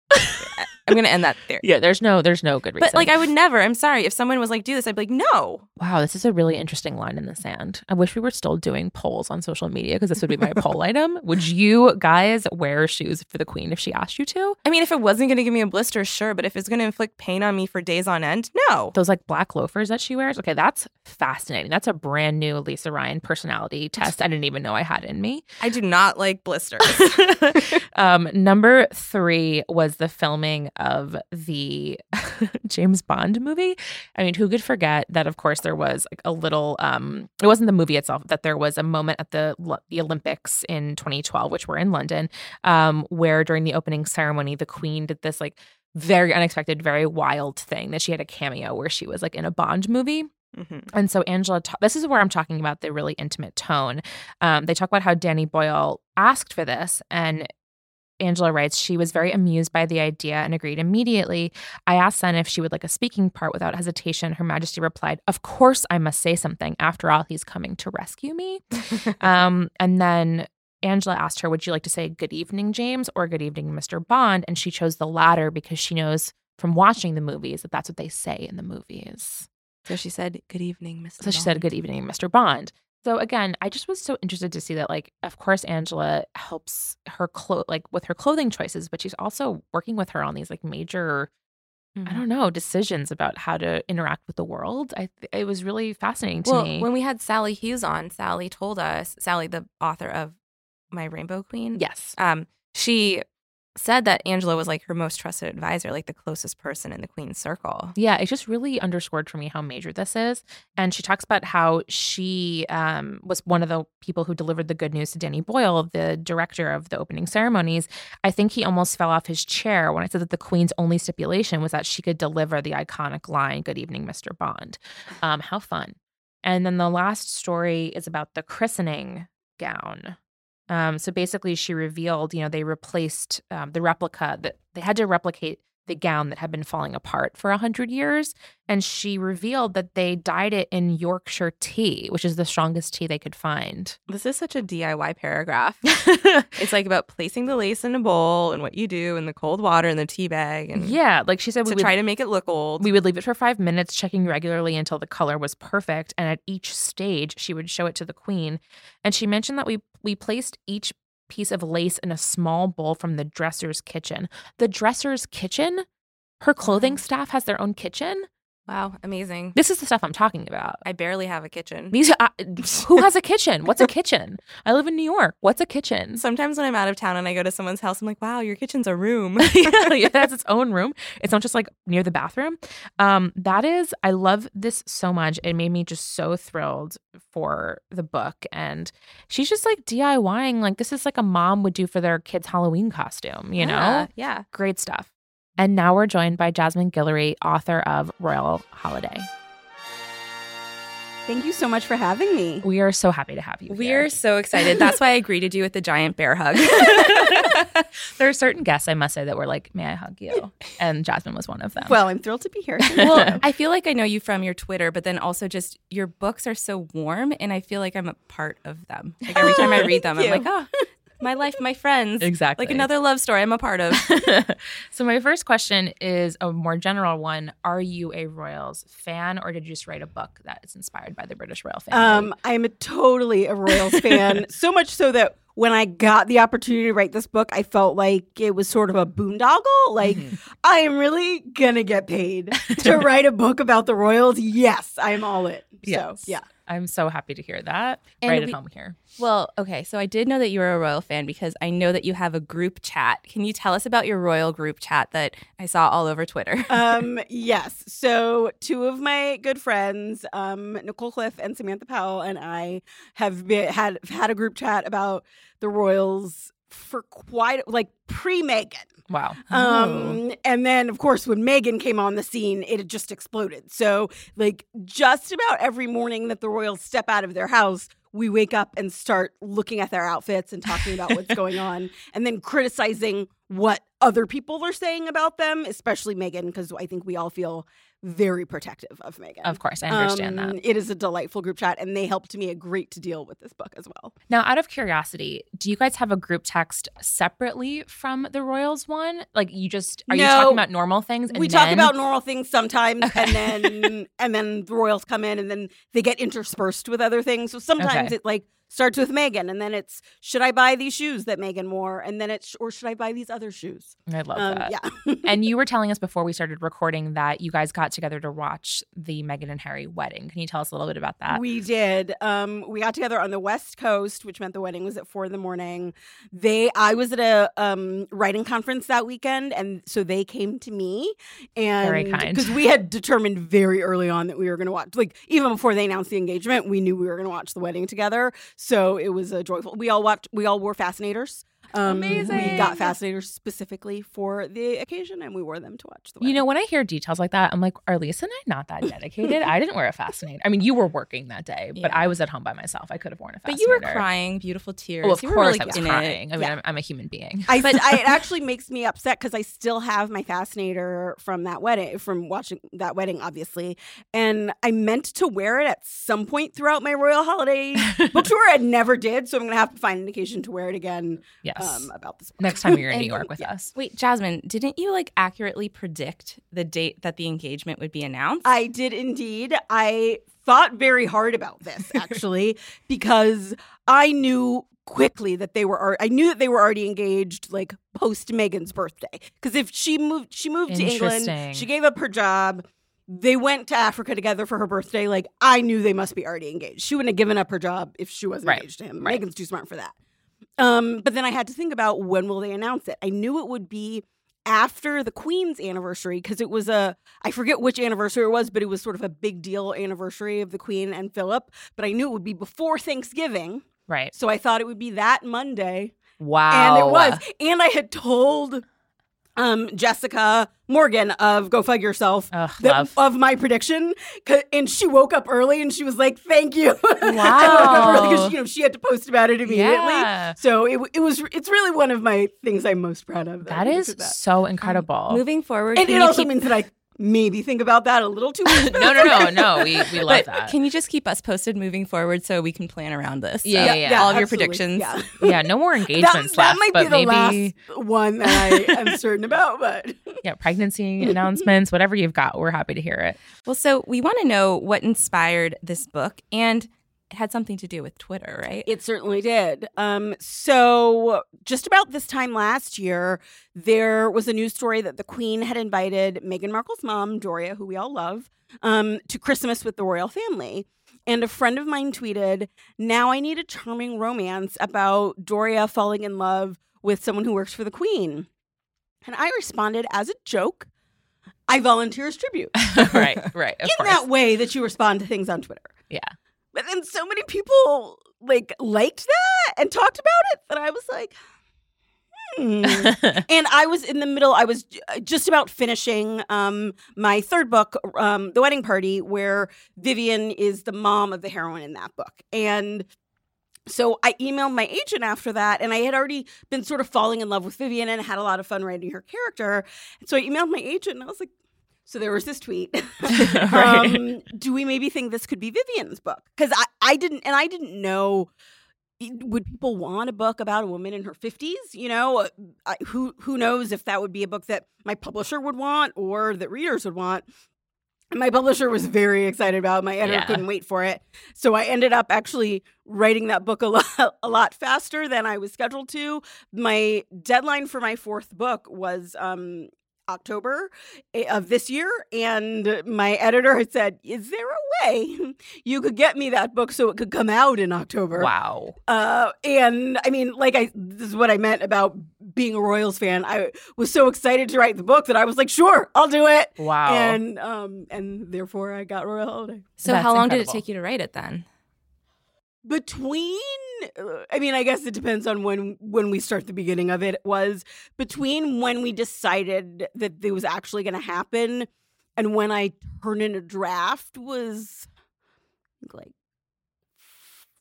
[SPEAKER 6] I'm going to end that there.
[SPEAKER 5] Yeah, there's no there's no good reason.
[SPEAKER 6] But like I would never. I'm sorry. If someone was like, do this, I'd be like, no.
[SPEAKER 5] Wow, this is a really interesting line in the sand. I wish we were still doing polls on social media because this would be my poll item. Would you guys wear shoes for the queen if she asked you to?
[SPEAKER 6] I mean, if it wasn't going to give me a blister, sure. But if it's going to inflict pain on me for days on end, no.
[SPEAKER 5] Those like black loafers that she wears. Okay, that's fascinating. That's a brand new Lisa Ryan personality test I didn't even know I had in me.
[SPEAKER 6] I do not like blisters.
[SPEAKER 5] um, number three was the filming of the James Bond movie. I mean, who could forget that, of course, there was like a little, um, it wasn't the movie itself, that there was a moment at the, the Olympics in twenty twelve, which were in London, um, where during the opening ceremony, the queen did this like very unexpected, very wild thing that she had a cameo where she was like in a Bond movie. Mm-hmm. And so Angela, ta- this is where I'm talking about the really intimate tone. Um, they talk about how Danny Boyle asked for this, and Angela writes, she was very amused by the idea and agreed immediately. I asked then if she would like a speaking part without hesitation. Her Majesty replied, of course I must say something. After all, he's coming to rescue me. um, and then Angela asked her, would you like to say good evening, James, or good evening, Mister Bond? And she chose the latter because she knows from watching the movies that that's what they say in the movies.
[SPEAKER 6] So she said, good evening, Mister
[SPEAKER 5] So she said, good evening, Mister Bond. So again, I just was so interested to see that, like, of course, Angela helps her clo- like with her clothing choices, but she's also working with her on these like major, mm-hmm. I don't know, decisions about how to interact with the world. I th- it was really fascinating to
[SPEAKER 6] well,
[SPEAKER 5] me.
[SPEAKER 6] When we had Sally Hughes on, Sally told us, Sally, the author of My Rainbow Queen.
[SPEAKER 5] Yes.
[SPEAKER 6] Um, she said that Angela was like her most trusted advisor, like the closest person in the Queen's circle.
[SPEAKER 5] Yeah, it just really underscored for me how major this is. And she talks about how she um, was one of the people who delivered the good news to Danny Boyle, the director of the opening ceremonies. I think he almost fell off his chair when I said that the Queen's only stipulation was that she could deliver the iconic line, good evening, Mister Bond. Um, how fun. And then the last story is about the christening gown. Um, so basically she revealed, you know, they replaced um, the replica, that they had to replicate the gown that had been falling apart for a hundred years. And she revealed that they dyed it in Yorkshire tea, which is the strongest tea they could find.
[SPEAKER 6] This is such a D I Y paragraph. It's like about placing the lace in a bowl and what you do in the cold water in the tea bag. And
[SPEAKER 5] yeah, like she said,
[SPEAKER 6] to
[SPEAKER 5] we would,
[SPEAKER 6] try to make it look old.
[SPEAKER 5] We would leave it for five minutes, checking regularly until the color was perfect. And at each stage, she would show it to the Queen. And she mentioned that we we placed each piece of lace in a small bowl from the dresser's kitchen. The dresser's kitchen? Her clothing staff has their own kitchen?
[SPEAKER 6] Wow, amazing.
[SPEAKER 5] This is the stuff I'm talking about.
[SPEAKER 6] I barely have a kitchen.
[SPEAKER 5] These, uh, who has a kitchen? What's a kitchen? I live in New York. What's a kitchen?
[SPEAKER 6] Sometimes when I'm out of town and I go to someone's house, I'm like, wow, your kitchen's a room.
[SPEAKER 5] yeah, it has its own room. It's not just like near the bathroom. Um, that is, I love this so much. It made me just so thrilled for the book. And she's just like DIYing. Like, this is like a mom would do for their kid's Halloween costume, you know?
[SPEAKER 6] Yeah, yeah.
[SPEAKER 5] Great stuff. And now we're joined by Jasmine Guillory, author of Royal Holiday.
[SPEAKER 8] Thank you so much for having me.
[SPEAKER 5] We are so happy to have you
[SPEAKER 6] We
[SPEAKER 5] here.
[SPEAKER 6] are so excited. That's why I greeted you with the giant bear hug.
[SPEAKER 5] There are certain guests, I must say, that were like, may I hug you? And Jasmine was one of them.
[SPEAKER 8] Well, I'm thrilled to be here.
[SPEAKER 6] Well, I feel like I know you from your Twitter, but then also just your books are so warm, and I feel like I'm a part of them. Like every time I read them, I'm like, oh, my life, my friends.
[SPEAKER 5] Exactly.
[SPEAKER 6] Like another love story I'm a part of.
[SPEAKER 5] So my first question is a more general one. Are you a Royals fan, or did you just write a book that is inspired by the British royal family?
[SPEAKER 8] Um, I'm a totally a Royals fan, so much so that when I got the opportunity to write this book, I felt like it was sort of a boondoggle. Like, mm-hmm. I am really going to get paid to write a book about the Royals. Yes, I'm all in.
[SPEAKER 5] Yes.
[SPEAKER 8] So, yeah.
[SPEAKER 5] I'm so happy to hear that.
[SPEAKER 6] And
[SPEAKER 5] right
[SPEAKER 6] we,
[SPEAKER 5] at home here.
[SPEAKER 6] Well, okay. So I did know that you were a Royal fan because I know that you have a group chat. Can you tell us about your Royal group chat that I saw all over Twitter?
[SPEAKER 8] um, yes. So two of my good friends, um, Nicole Cliff and Samantha Powell, and I have been, had had a group chat about the Royals for quite like pre-Meghan.
[SPEAKER 5] Wow.
[SPEAKER 8] Um, and then, of course, when Meghan came on the scene, it had just exploded. So, like, just about every morning that the Royals step out of their house, we wake up and start looking at their outfits and talking about what's going on and then criticizing what other people are saying about them, especially Meghan, because I think we all feel very protective of Meghan.
[SPEAKER 5] Of course, I understand
[SPEAKER 8] um,
[SPEAKER 5] that.
[SPEAKER 8] It is a delightful group chat, and they helped me a great deal with this book as well.
[SPEAKER 5] Now, out of curiosity, do you guys have a group text separately from the Royals one? Like, you just are
[SPEAKER 8] No.
[SPEAKER 5] you talking about normal things? And
[SPEAKER 8] we
[SPEAKER 5] then...
[SPEAKER 8] talk about normal things sometimes,
[SPEAKER 5] Okay.
[SPEAKER 8] and then and then the Royals come in, and then they get interspersed with other things. So sometimes
[SPEAKER 5] Okay.
[SPEAKER 8] it like starts with Meghan, and then it's should I buy these shoes that Meghan wore, and then it's or should I buy these other shoes?
[SPEAKER 5] I love
[SPEAKER 8] Um,
[SPEAKER 5] that.
[SPEAKER 8] Yeah.
[SPEAKER 5] And you were telling us before we started recording that you guys got together to watch the Meghan and Harry wedding. Can you tell us a little bit about that?
[SPEAKER 8] We did. Um, we got together on the West Coast, which meant the wedding was at four in the morning. They, I was at a um, writing conference that weekend, and so they came to me. And
[SPEAKER 5] Very kind.
[SPEAKER 8] because we had determined very early on that we were going to watch, like even before they announced the engagement, we knew we were going to watch the wedding together. So it was a joyful. We all watched. We all wore fascinators. Um,
[SPEAKER 5] Amazing.
[SPEAKER 8] We got fascinators specifically for the occasion, and we wore them to watch the wedding.
[SPEAKER 5] You know, when I hear details like that, I'm like, are Lisa and I not that dedicated? I didn't wear a fascinator. I mean, you were working that day, but
[SPEAKER 6] Yeah.
[SPEAKER 5] I was at home by myself. I could have worn a fascinator.
[SPEAKER 6] But you were crying, beautiful tears.
[SPEAKER 5] Oh, of
[SPEAKER 6] you were
[SPEAKER 5] course
[SPEAKER 6] really
[SPEAKER 5] I was
[SPEAKER 6] in
[SPEAKER 5] crying.
[SPEAKER 6] It.
[SPEAKER 5] I mean,
[SPEAKER 8] Yeah.
[SPEAKER 5] I'm, I'm a human being.
[SPEAKER 8] I, but I, it actually makes me upset because I still have my fascinator from that wedding, from watching that wedding, obviously. And I meant to wear it at some point throughout my Royal Holiday book tour. I never did, so I'm going to have to find an occasion to wear it again.
[SPEAKER 5] Yes.
[SPEAKER 8] Um, about this book.
[SPEAKER 5] Next time you're in
[SPEAKER 8] And-
[SPEAKER 5] New York with
[SPEAKER 8] yeah.
[SPEAKER 5] us.
[SPEAKER 6] Wait, Jasmine, didn't you like accurately predict the date that the engagement would be announced?
[SPEAKER 8] I did indeed. I thought very hard about this actually because I knew quickly that they were. Ar- I knew that they were already engaged, like post Meghan's birthday. Because if she moved, she moved to
[SPEAKER 5] Interesting.
[SPEAKER 8] England. She gave up her job. They went to Africa together for her birthday. Like I knew they must be already engaged. She wouldn't have given up her job if she wasn't
[SPEAKER 5] Right.
[SPEAKER 8] engaged to him.
[SPEAKER 5] Right.
[SPEAKER 8] Meghan's too smart for that. Um, but then I had to think about when will they announce it. I knew it would be after the Queen's anniversary because it was a, I forget which anniversary it was, but it was sort of a big deal anniversary of the Queen and Philip. But I knew it would be before Thanksgiving.
[SPEAKER 5] Right.
[SPEAKER 8] So I thought it would be that Monday.
[SPEAKER 5] Wow.
[SPEAKER 8] And it was. And I had told um, Jessica Morgan of Go Fug Yourself
[SPEAKER 5] Ugh,
[SPEAKER 8] that-
[SPEAKER 5] love.
[SPEAKER 8] of my prediction. 'Cause- And she woke up early and she was like, thank you.
[SPEAKER 5] Wow.
[SPEAKER 8] Because, you know, she had to post about it immediately.
[SPEAKER 5] Yeah.
[SPEAKER 8] So it, it was, it's really one of my things I'm most proud of.
[SPEAKER 5] That
[SPEAKER 8] I
[SPEAKER 5] is
[SPEAKER 8] did that.
[SPEAKER 5] so incredible.
[SPEAKER 6] Moving forward,
[SPEAKER 8] And
[SPEAKER 6] can
[SPEAKER 8] it
[SPEAKER 6] you
[SPEAKER 8] also
[SPEAKER 6] keep-
[SPEAKER 8] means that I maybe think about that a little too much.
[SPEAKER 5] no, no, no, no. We we love
[SPEAKER 6] but
[SPEAKER 5] that.
[SPEAKER 6] can you just keep us posted moving forward so we can plan around this?
[SPEAKER 5] Yeah,
[SPEAKER 6] Uh,
[SPEAKER 5] yeah, yeah.
[SPEAKER 6] All of your
[SPEAKER 8] absolutely.
[SPEAKER 6] predictions.
[SPEAKER 8] Yeah.
[SPEAKER 5] yeah, no more
[SPEAKER 8] That,
[SPEAKER 5] engagements
[SPEAKER 8] that
[SPEAKER 5] left,
[SPEAKER 8] might
[SPEAKER 5] but
[SPEAKER 8] be the
[SPEAKER 5] maybe
[SPEAKER 8] last one that I am certain about, but
[SPEAKER 5] yeah, pregnancy announcements, whatever you've got, we're happy to hear it.
[SPEAKER 6] Well, so we want to know what inspired this book, and it had something to do with Twitter, right?
[SPEAKER 8] it certainly did. Um, so just about this time last year, there was a news story that the Queen had invited Meghan Markle's mom, Doria, who we all love, um, to Christmas with the royal family. And a friend of mine tweeted, now I need a charming romance about Doria falling in love with someone who works for the Queen. And I responded as a joke, I volunteer as tribute.
[SPEAKER 5] right, right. Of
[SPEAKER 8] in
[SPEAKER 5] course.
[SPEAKER 8] that way that you respond to things on Twitter.
[SPEAKER 5] Yeah.
[SPEAKER 8] But then so many people like liked that and talked about it that I was like, hmm. And I was in the middle, I was j- just about finishing um, my third book, um, The Wedding Party, where Vivian is the mom of the heroine in that book. And so I emailed my agent after that, and I had already been sort of falling in love with Vivian and had a lot of fun writing her character. And so I emailed my agent, and I was like, so there was this tweet.
[SPEAKER 5] Right.
[SPEAKER 8] um, do we maybe think this could be Vivian's book? Because I, I didn't, and I didn't know, would people want a book about a woman in her fifties? You know, I, who who knows if that would be a book that my publisher would want or that readers would want. My publisher was very excited about it. My editor
[SPEAKER 5] Yeah.
[SPEAKER 8] couldn't wait for it. So I ended up actually writing that book a lot, a lot faster than I was scheduled to. My deadline for my fourth book was um, October of this year. And my editor had said, is there a way you could get me that book so it could come out in October?
[SPEAKER 5] Wow.
[SPEAKER 8] Uh, and I mean, like I, this is what I meant about being a Royals fan. I was so excited to write the book that I was like, sure, I'll do it.
[SPEAKER 5] Wow.
[SPEAKER 8] And um, and therefore I got Royal Holiday.
[SPEAKER 6] So
[SPEAKER 5] That's
[SPEAKER 6] how long
[SPEAKER 5] incredible.
[SPEAKER 6] did it take you to write it then?
[SPEAKER 8] Between, uh, I mean, I guess it depends on when when we start the beginning of it. It was between when we decided that it was actually going to happen and when I turned in a draft was like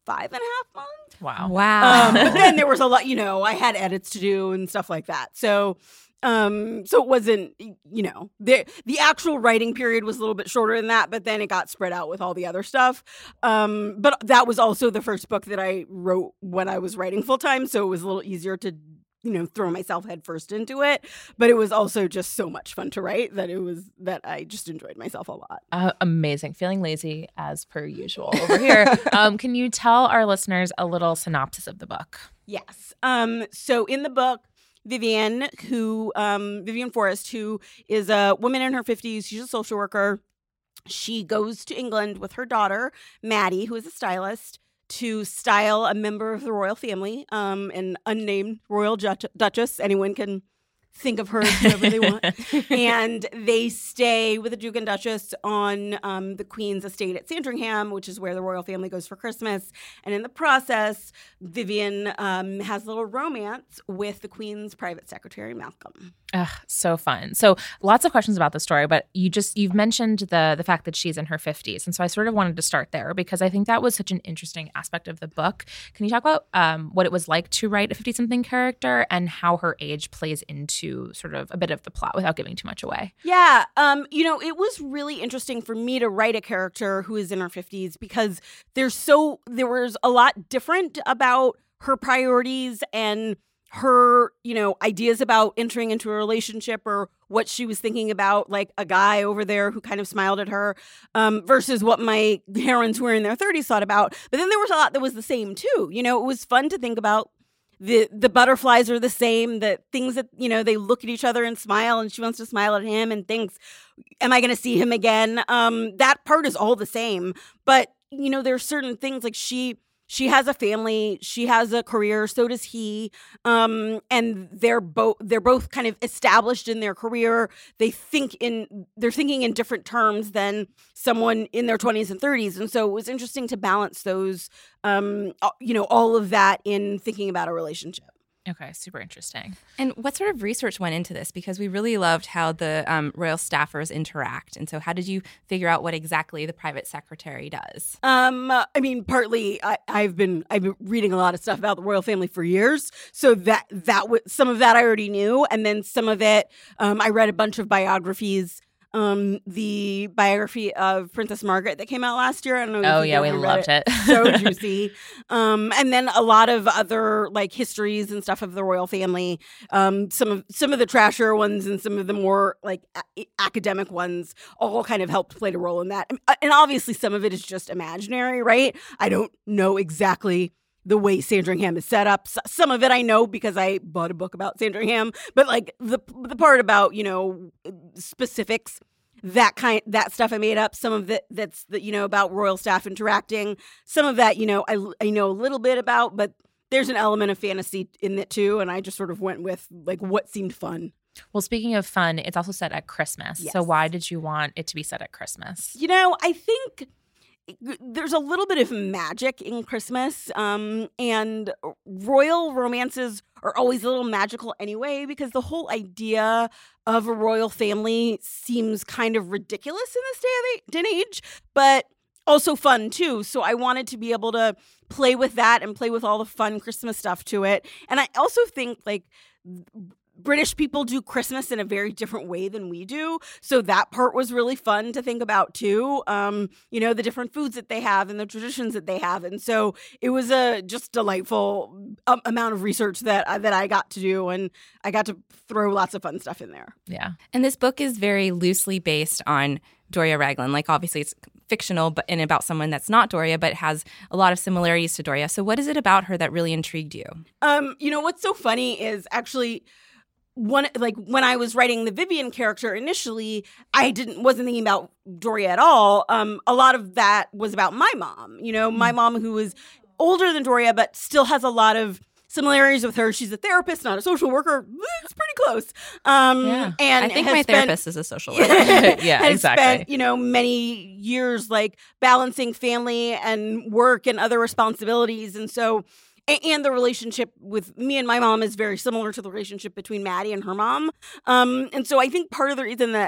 [SPEAKER 8] five and a half months.
[SPEAKER 5] Wow.
[SPEAKER 6] Wow.
[SPEAKER 8] Um, but then there was a lot, you know, I had edits to do and stuff like that. So, um, so it wasn't, you know, the the actual writing period was a little bit shorter than that, but then it got spread out with all the other stuff. Um, but that was also the first book that I wrote when I was writing full time, so it was a little easier to, you know, throw myself headfirst into it. But it was also just so much fun to write that it was that I just enjoyed myself a lot.
[SPEAKER 5] Uh, amazing. Feeling lazy as per usual over here. um, can you tell our listeners a little synopsis of the book?
[SPEAKER 8] Yes. Um, so in the book, Vivian, who um, Vivian Forrest, who is a woman in her fifties, she's a social worker. She goes to England with her daughter, Maddie, who is a stylist, to style a member of the royal family, um, an unnamed royal ju- duchess. Anyone can think of her as whoever they want. And they stay with the Duke and Duchess on um, the Queen's estate at Sandringham, which is where the royal family goes for Christmas. And in the process, Vivian um, has a little romance with the Queen's private secretary, Malcolm.
[SPEAKER 5] Ugh, so fun. So lots of questions about the story, but you just you've mentioned the the fact that she's in her fifties, and so I sort of wanted to start there because I think that was such an interesting aspect of the book. Can you talk about um, what it was like to write a fifty-something character and how her age plays into sort of a bit of the plot without giving too much away?
[SPEAKER 8] Yeah, um, you know, it was really interesting for me to write a character who is in her fifties because there's so there was a lot different about her priorities and her, you know, ideas about entering into a relationship or what she was thinking about, like a guy over there who kind of smiled at her, um, versus what my heroines who were in their thirties thought about. But then there was a lot that was the same too. You know, it was fun to think about the the butterflies are the same, the things that, you know, they look at each other and smile and she wants to smile at him and thinks, am I going to see him again? Um, that part is all the same. But, you know, there are certain things like she... She has a family, she has a career, so does he. Um, and they're both they're both kind of established in their career. They think in they're thinking in different terms than someone in their twenties and thirties. And so it was interesting to balance those um, you know, all of that in thinking about a relationship.
[SPEAKER 5] Okay, super interesting.
[SPEAKER 6] And what sort of research went into this? Because we really loved how the um, royal staffers interact. And so how did you figure out what exactly the private secretary does?
[SPEAKER 8] Um, I mean, partly I, I've been I've been reading a lot of stuff about the royal family for years, so that that w- some of that I already knew, and then some of it um, I read a bunch of biographies. Um, the biography of Princess Margaret that came out last year. I don't know.
[SPEAKER 5] Oh
[SPEAKER 8] if you
[SPEAKER 5] yeah, we
[SPEAKER 8] ever read
[SPEAKER 5] loved it.
[SPEAKER 8] it. So juicy. Um, and then a lot of other like histories and stuff of the royal family. Um, some of some of the trashier ones and some of the more like a- academic ones all kind of helped play a role in that. And, and obviously, some of it is just imaginary, right? I don't know exactly the way Sandringham is set up. S- some of it I know because I bought a book about Sandringham, but like the the part about, you know, specifics, that kind that stuff I made up. Some of it that's the, you know, about royal staff interacting. Some of that, you know, I I know a little bit about, but there's an element of fantasy in it too, and I just sort of went with like what seemed fun.
[SPEAKER 5] Well, speaking of fun, it's also set at Christmas.
[SPEAKER 8] Yes.
[SPEAKER 5] So why did you want it to be set at Christmas?
[SPEAKER 8] You know, I think there's a little bit of magic in Christmas, um, and royal romances are always a little magical anyway, because the whole idea of a royal family seems kind of ridiculous in this day, of day and age, but also fun too. So I wanted to be able to play with that and play with all the fun Christmas stuff to it. And I also think like British people do Christmas in a very different way than we do. So that part was really fun to think about too. Um, you know, the different foods that they have and the traditions that they have. And so it was a just delightful um, amount of research that, uh, that I got to do. And I got to throw lots of fun stuff in there.
[SPEAKER 5] Yeah.
[SPEAKER 6] And this book is very loosely based on Doria Ragland. Like obviously it's fictional but and about someone that's not Doria, but has a lot of similarities to Doria. So what is it about her that really intrigued you?
[SPEAKER 8] Um, you know, what's so funny is actually one, like when I was writing the Vivian character initially, I didn't wasn't thinking about Doria at all. Um, a lot of that was about my mom. You know, my mom who was older than Doria, but still has a lot of similarities with her. She's a therapist, not a social worker. It's pretty close. Um,
[SPEAKER 5] Yeah.
[SPEAKER 8] and
[SPEAKER 6] I think
[SPEAKER 8] has
[SPEAKER 6] my
[SPEAKER 8] spent-
[SPEAKER 6] therapist is a social worker.
[SPEAKER 5] Yeah,
[SPEAKER 8] has
[SPEAKER 5] exactly.
[SPEAKER 8] spent, you know, many years like balancing family and work and other responsibilities. And so, a- and the relationship with me and my mom is very similar to the relationship between Maddie and her mom. Um, and so I think part of the reason that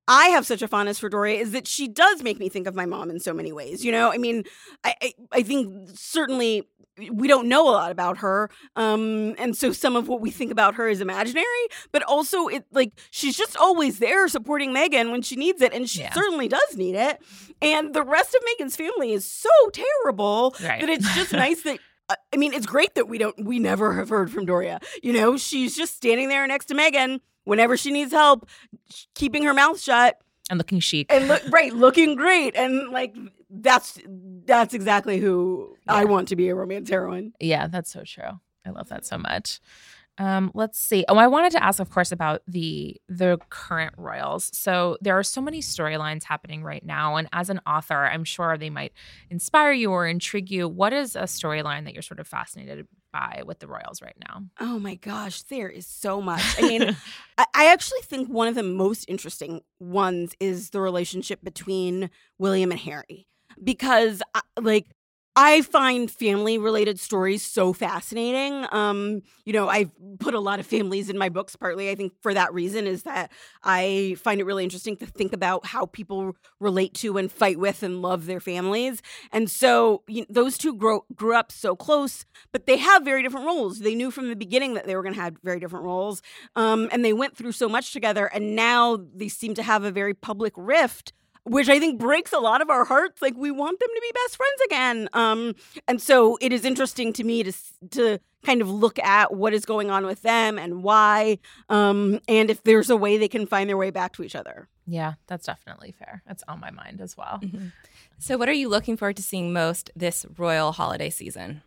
[SPEAKER 8] I have such a fondness for Doria is that she does make me think of my mom in so many ways. You know, I mean, I I, I think certainly we don't know a lot about her, um, and so some of what we think about her is imaginary. But also, it like she's just always there supporting Meghan when she needs it, and she
[SPEAKER 5] Yeah.
[SPEAKER 8] certainly does need it. And the rest of Meghan's family is so terrible
[SPEAKER 5] Right.
[SPEAKER 8] that it's just nice that. I mean, it's great that we don't, we never have heard from Doria. You know, she's just standing there next to Meghan whenever she needs help, keeping her mouth shut
[SPEAKER 5] And looking chic.
[SPEAKER 8] and look right, looking great, and like that's that's exactly who I want to be a romance heroine.
[SPEAKER 5] Yeah, that's so true. I love that so much. Um, let's see. Oh, I wanted to ask, of course, about the the current royals. So there are so many storylines happening right now, and as an author, I'm sure they might inspire you or intrigue you. What is a storyline that you're sort of fascinated by with the royals right now?
[SPEAKER 8] Oh my gosh, there is so much. I mean, I, I actually think one of the most interesting ones is the relationship between William and Harry, because I, like. I find family-related stories so fascinating. Um, you know, I've put a lot of families in my books, partly, I think, for that reason, is that I find it really interesting to think about how people relate to and fight with and love their families. And so you know, those two grow, grew up so close, but they have very different roles. They knew from the beginning that they were going to have very different roles, um, and they went through so much together, and now they seem to have a very public rift, which I think breaks a lot of our hearts. Like, we want them to be best friends again. Um, and so it is interesting to me to to kind of look at what is going on with them and why, um, and if there's a way they can find their way back to each other.
[SPEAKER 5] Yeah, that's definitely fair. That's on my mind as well.
[SPEAKER 6] Mm-hmm. So what are you looking forward to seeing most this royal holiday season?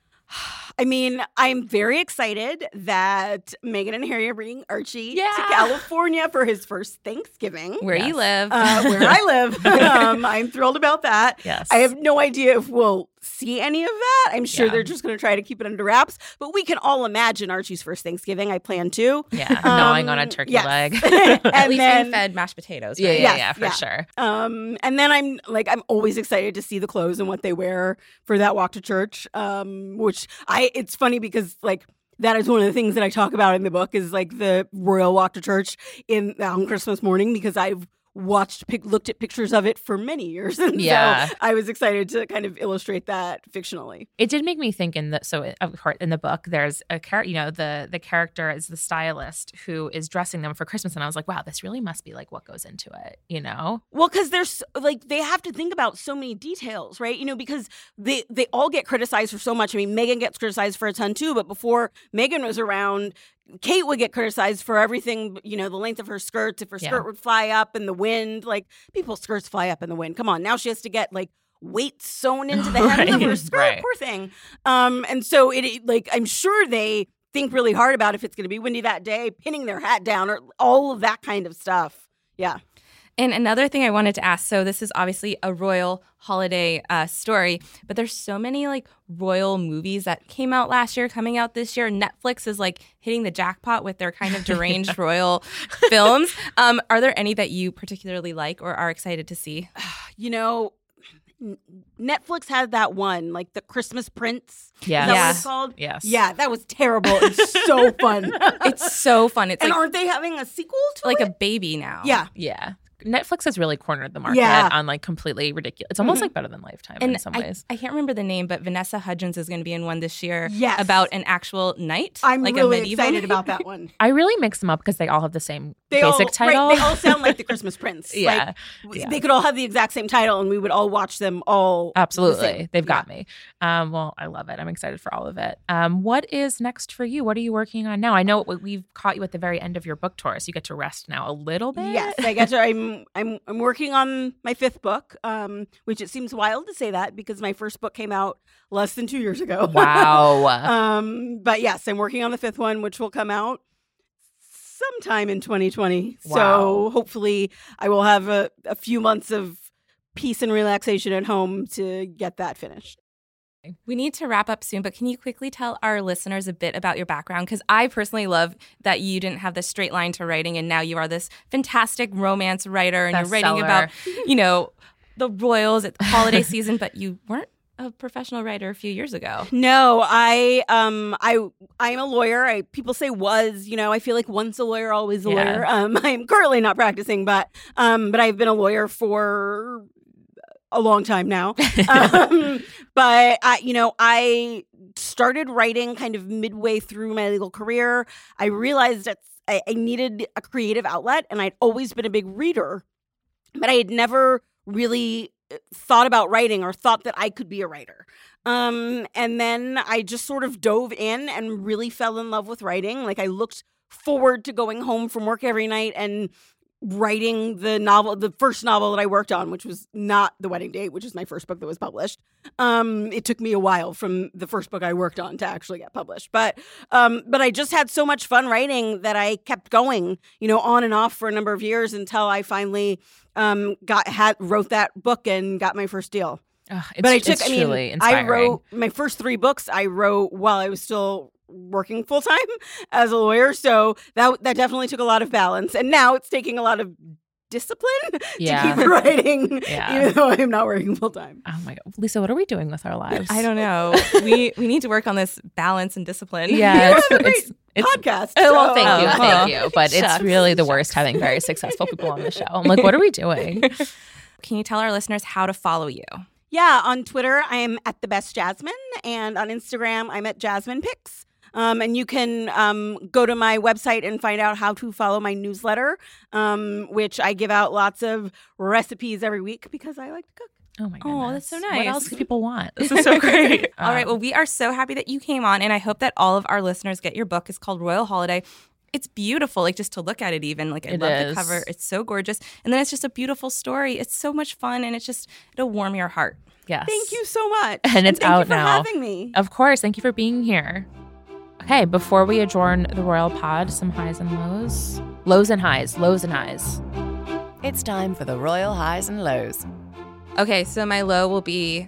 [SPEAKER 8] I mean, I'm very excited that Meghan and Harry are bringing Archie
[SPEAKER 6] Yeah.
[SPEAKER 8] to California for his first Thanksgiving.
[SPEAKER 6] Where
[SPEAKER 5] Yes.
[SPEAKER 6] you live.
[SPEAKER 8] Uh, where I live. um, I'm thrilled about that.
[SPEAKER 5] Yes.
[SPEAKER 8] I have no idea if we'll see any of that. I'm sure
[SPEAKER 5] Yeah.
[SPEAKER 8] they're just going to try to keep it under wraps, but we can all imagine Archie's first Thanksgiving. I plan to.
[SPEAKER 5] Yeah,
[SPEAKER 8] Um,
[SPEAKER 5] gnawing on a turkey
[SPEAKER 8] yes.
[SPEAKER 5] leg.
[SPEAKER 8] and
[SPEAKER 6] At least
[SPEAKER 8] then,
[SPEAKER 6] being fed mashed potatoes.
[SPEAKER 5] Yeah,
[SPEAKER 6] Right?
[SPEAKER 5] yeah,
[SPEAKER 8] Yes,
[SPEAKER 5] yeah, for
[SPEAKER 8] yeah.
[SPEAKER 5] sure.
[SPEAKER 8] Um, and then I'm like, I'm always excited to see the clothes and what they wear for that walk to church. Um, which I, it's funny because like, that is one of the things that I talk about in the book is like the royal walk to church in on Christmas morning, because I've watched, pic- looked at pictures of it for many years. And
[SPEAKER 5] Yeah.
[SPEAKER 8] so I was excited to kind of illustrate that fictionally.
[SPEAKER 5] It did make me think in the so of course in the book there's a character, you know, the the character is the stylist who is dressing them for Christmas, and I was like, wow, this really must be like what goes into it, you know?
[SPEAKER 8] Well, because there's like they have to think about so many details, right? You know, because they they all get criticized for so much. I mean, Meghan gets criticized for a ton too, but before Meghan was around, Kate would get criticized for everything, you know, the length of her skirts, if her
[SPEAKER 5] Yeah.
[SPEAKER 8] skirt would fly up in the wind. Like, people's skirts fly up in the wind. Come on. Now she has to get, like, weight sewn into the hem of her
[SPEAKER 5] Right,
[SPEAKER 8] skirt.
[SPEAKER 5] right.
[SPEAKER 8] Poor thing. Um, and so, it it- like, I'm sure they think really hard about if it's going to be windy that day, pinning their hat down, or all of that kind of stuff. Yeah.
[SPEAKER 6] And another thing I wanted to ask, so this is obviously a royal holiday uh, story, but there's so many like royal movies that came out last year, coming out this year. Netflix is like hitting the jackpot with their kind of deranged royal films. Um, are there any that you particularly like or are excited to see?
[SPEAKER 8] You know, N- Netflix had that one, like the Christmas Prince.
[SPEAKER 5] Yes.
[SPEAKER 8] Is that what
[SPEAKER 6] Yeah.
[SPEAKER 8] it's called?
[SPEAKER 5] Yes.
[SPEAKER 8] Yeah, that was terrible. It's so fun.
[SPEAKER 6] It's so fun. It's
[SPEAKER 8] and
[SPEAKER 6] like,
[SPEAKER 8] aren't they having a sequel to
[SPEAKER 6] like
[SPEAKER 8] it?
[SPEAKER 6] a baby now.
[SPEAKER 8] Yeah.
[SPEAKER 5] Yeah. Netflix has really cornered the market
[SPEAKER 8] Yeah.
[SPEAKER 5] on like completely ridiculous. It's almost
[SPEAKER 8] Mhm.
[SPEAKER 5] like better than Lifetime
[SPEAKER 6] And
[SPEAKER 5] in some
[SPEAKER 6] I,
[SPEAKER 5] ways.
[SPEAKER 6] I can't remember the name, but Vanessa Hudgens is going to be in one this year
[SPEAKER 8] Yes.
[SPEAKER 6] about an actual knight.
[SPEAKER 8] I'm
[SPEAKER 6] like a
[SPEAKER 8] really
[SPEAKER 6] medieval
[SPEAKER 8] excited
[SPEAKER 6] knight.
[SPEAKER 8] about that one.
[SPEAKER 5] I really mix them up because they all have the same
[SPEAKER 8] They
[SPEAKER 5] basic
[SPEAKER 8] all,
[SPEAKER 5] title.
[SPEAKER 8] Right, they all sound like the Christmas Prince.
[SPEAKER 5] Yeah.
[SPEAKER 8] Like,
[SPEAKER 5] Yeah.
[SPEAKER 8] They could all have the exact same title and we would all watch them all. the
[SPEAKER 5] Absolutely.
[SPEAKER 8] same.
[SPEAKER 5] They've
[SPEAKER 8] Yeah.
[SPEAKER 5] got me. Um, well, I love it. I'm excited for all of it. Um, what is next for you? What are you working on now? I know we- we've caught you at the very end of your book tour, so you get to rest now a little bit.
[SPEAKER 8] Yes, I get to. I'm I'm I'm working on my fifth book, um, which it seems wild to say that because my first book came out less than two years ago.
[SPEAKER 5] Wow.
[SPEAKER 8] um, but yes, I'm working on the fifth one, which will come out sometime in twenty twenty.
[SPEAKER 5] Wow.
[SPEAKER 8] So hopefully, I will have a, a few months of peace and relaxation at home to get that finished.
[SPEAKER 6] We need to wrap up soon, but can you quickly tell our listeners a bit about your background? Because I personally love that you didn't have this straight line to writing, and now you are this fantastic romance writer, and you're writing
[SPEAKER 5] Bestseller.
[SPEAKER 6] about, you know, the royals at the holiday season, but you weren't a professional writer a few years ago.
[SPEAKER 8] No, I um I I'm a lawyer. I people say was, you know, I feel like once a lawyer, always a
[SPEAKER 5] Yeah.
[SPEAKER 8] lawyer. Um I'm currently not practicing, but um but I've been a lawyer for a long time now. um but I you know, I started writing kind of midway through my legal career. I realized that I, I needed a creative outlet, and I'd always been a big reader, but I had never really thought about writing or thought that I could be a writer. Um, and then I just sort of dove in and really fell in love with writing. Like I looked forward to going home from work every night and writing the novel, the first novel that I worked on, which was not The Wedding Date, which is my first book that was published. Um, it took me a while from the first book I worked on to actually get published. But um, but I just had so much fun writing that I kept going, you know, on and off for a number of years until I finally um, got had wrote that book and got my first deal.
[SPEAKER 5] Ugh, it's,
[SPEAKER 8] but I took,
[SPEAKER 5] it's
[SPEAKER 8] I mean,
[SPEAKER 5] truly inspiring.
[SPEAKER 8] I wrote my first three books. I wrote while I was still working full time as a lawyer, so that that definitely took a lot of balance. And now it's taking a lot of discipline
[SPEAKER 5] Yeah.
[SPEAKER 8] to keep writing,
[SPEAKER 5] Yeah.
[SPEAKER 8] even though I'm not working full time.
[SPEAKER 5] Oh my God. Lisa, what are we doing with our lives?
[SPEAKER 6] I don't know. we we need to work on this balance and discipline.
[SPEAKER 5] Yeah,
[SPEAKER 8] You
[SPEAKER 5] it's,
[SPEAKER 8] have a great
[SPEAKER 5] it's, it's
[SPEAKER 8] podcast.
[SPEAKER 5] Oh, well,
[SPEAKER 8] so-
[SPEAKER 5] thank you,
[SPEAKER 6] Oh,
[SPEAKER 5] thank
[SPEAKER 6] well.
[SPEAKER 5] you. But it's
[SPEAKER 6] Shucks.
[SPEAKER 5] really the worst having very successful people on the show. I'm like, what are we doing?
[SPEAKER 6] Can you tell our listeners how to follow you?
[SPEAKER 8] Yeah, on Twitter, I'm at the best Jasmine, and on Instagram, I'm at Jasmine Pics. Um, and you can um, go to my website and find out how to follow my newsletter, um, which I give out lots of recipes every week because I like to cook.
[SPEAKER 5] Oh my goodness.
[SPEAKER 6] Oh, that's so
[SPEAKER 5] What
[SPEAKER 6] nice.
[SPEAKER 5] else do people want?
[SPEAKER 6] This is so great.
[SPEAKER 5] Um,
[SPEAKER 6] All right. Well, we are so happy that you came on, and I hope that all of our listeners get your book. It's called Royal Holiday. It's beautiful, like just to look at it even. Like I
[SPEAKER 5] It
[SPEAKER 6] love
[SPEAKER 5] is.
[SPEAKER 6] the cover. It's so gorgeous. And then it's just a beautiful story. It's so much fun, and it's just, it'll warm your heart.
[SPEAKER 5] Yes.
[SPEAKER 8] Thank you so much.
[SPEAKER 5] And it's
[SPEAKER 8] thank
[SPEAKER 5] out
[SPEAKER 8] you for
[SPEAKER 5] now.
[SPEAKER 8] having me.
[SPEAKER 5] Of course. Thank you for being here. Okay, before we adjourn the Royal Pod, some highs and lows. Lows and highs. Lows and highs.
[SPEAKER 3] It's time for the Royal Highs and Lows.
[SPEAKER 6] Okay, so my low will be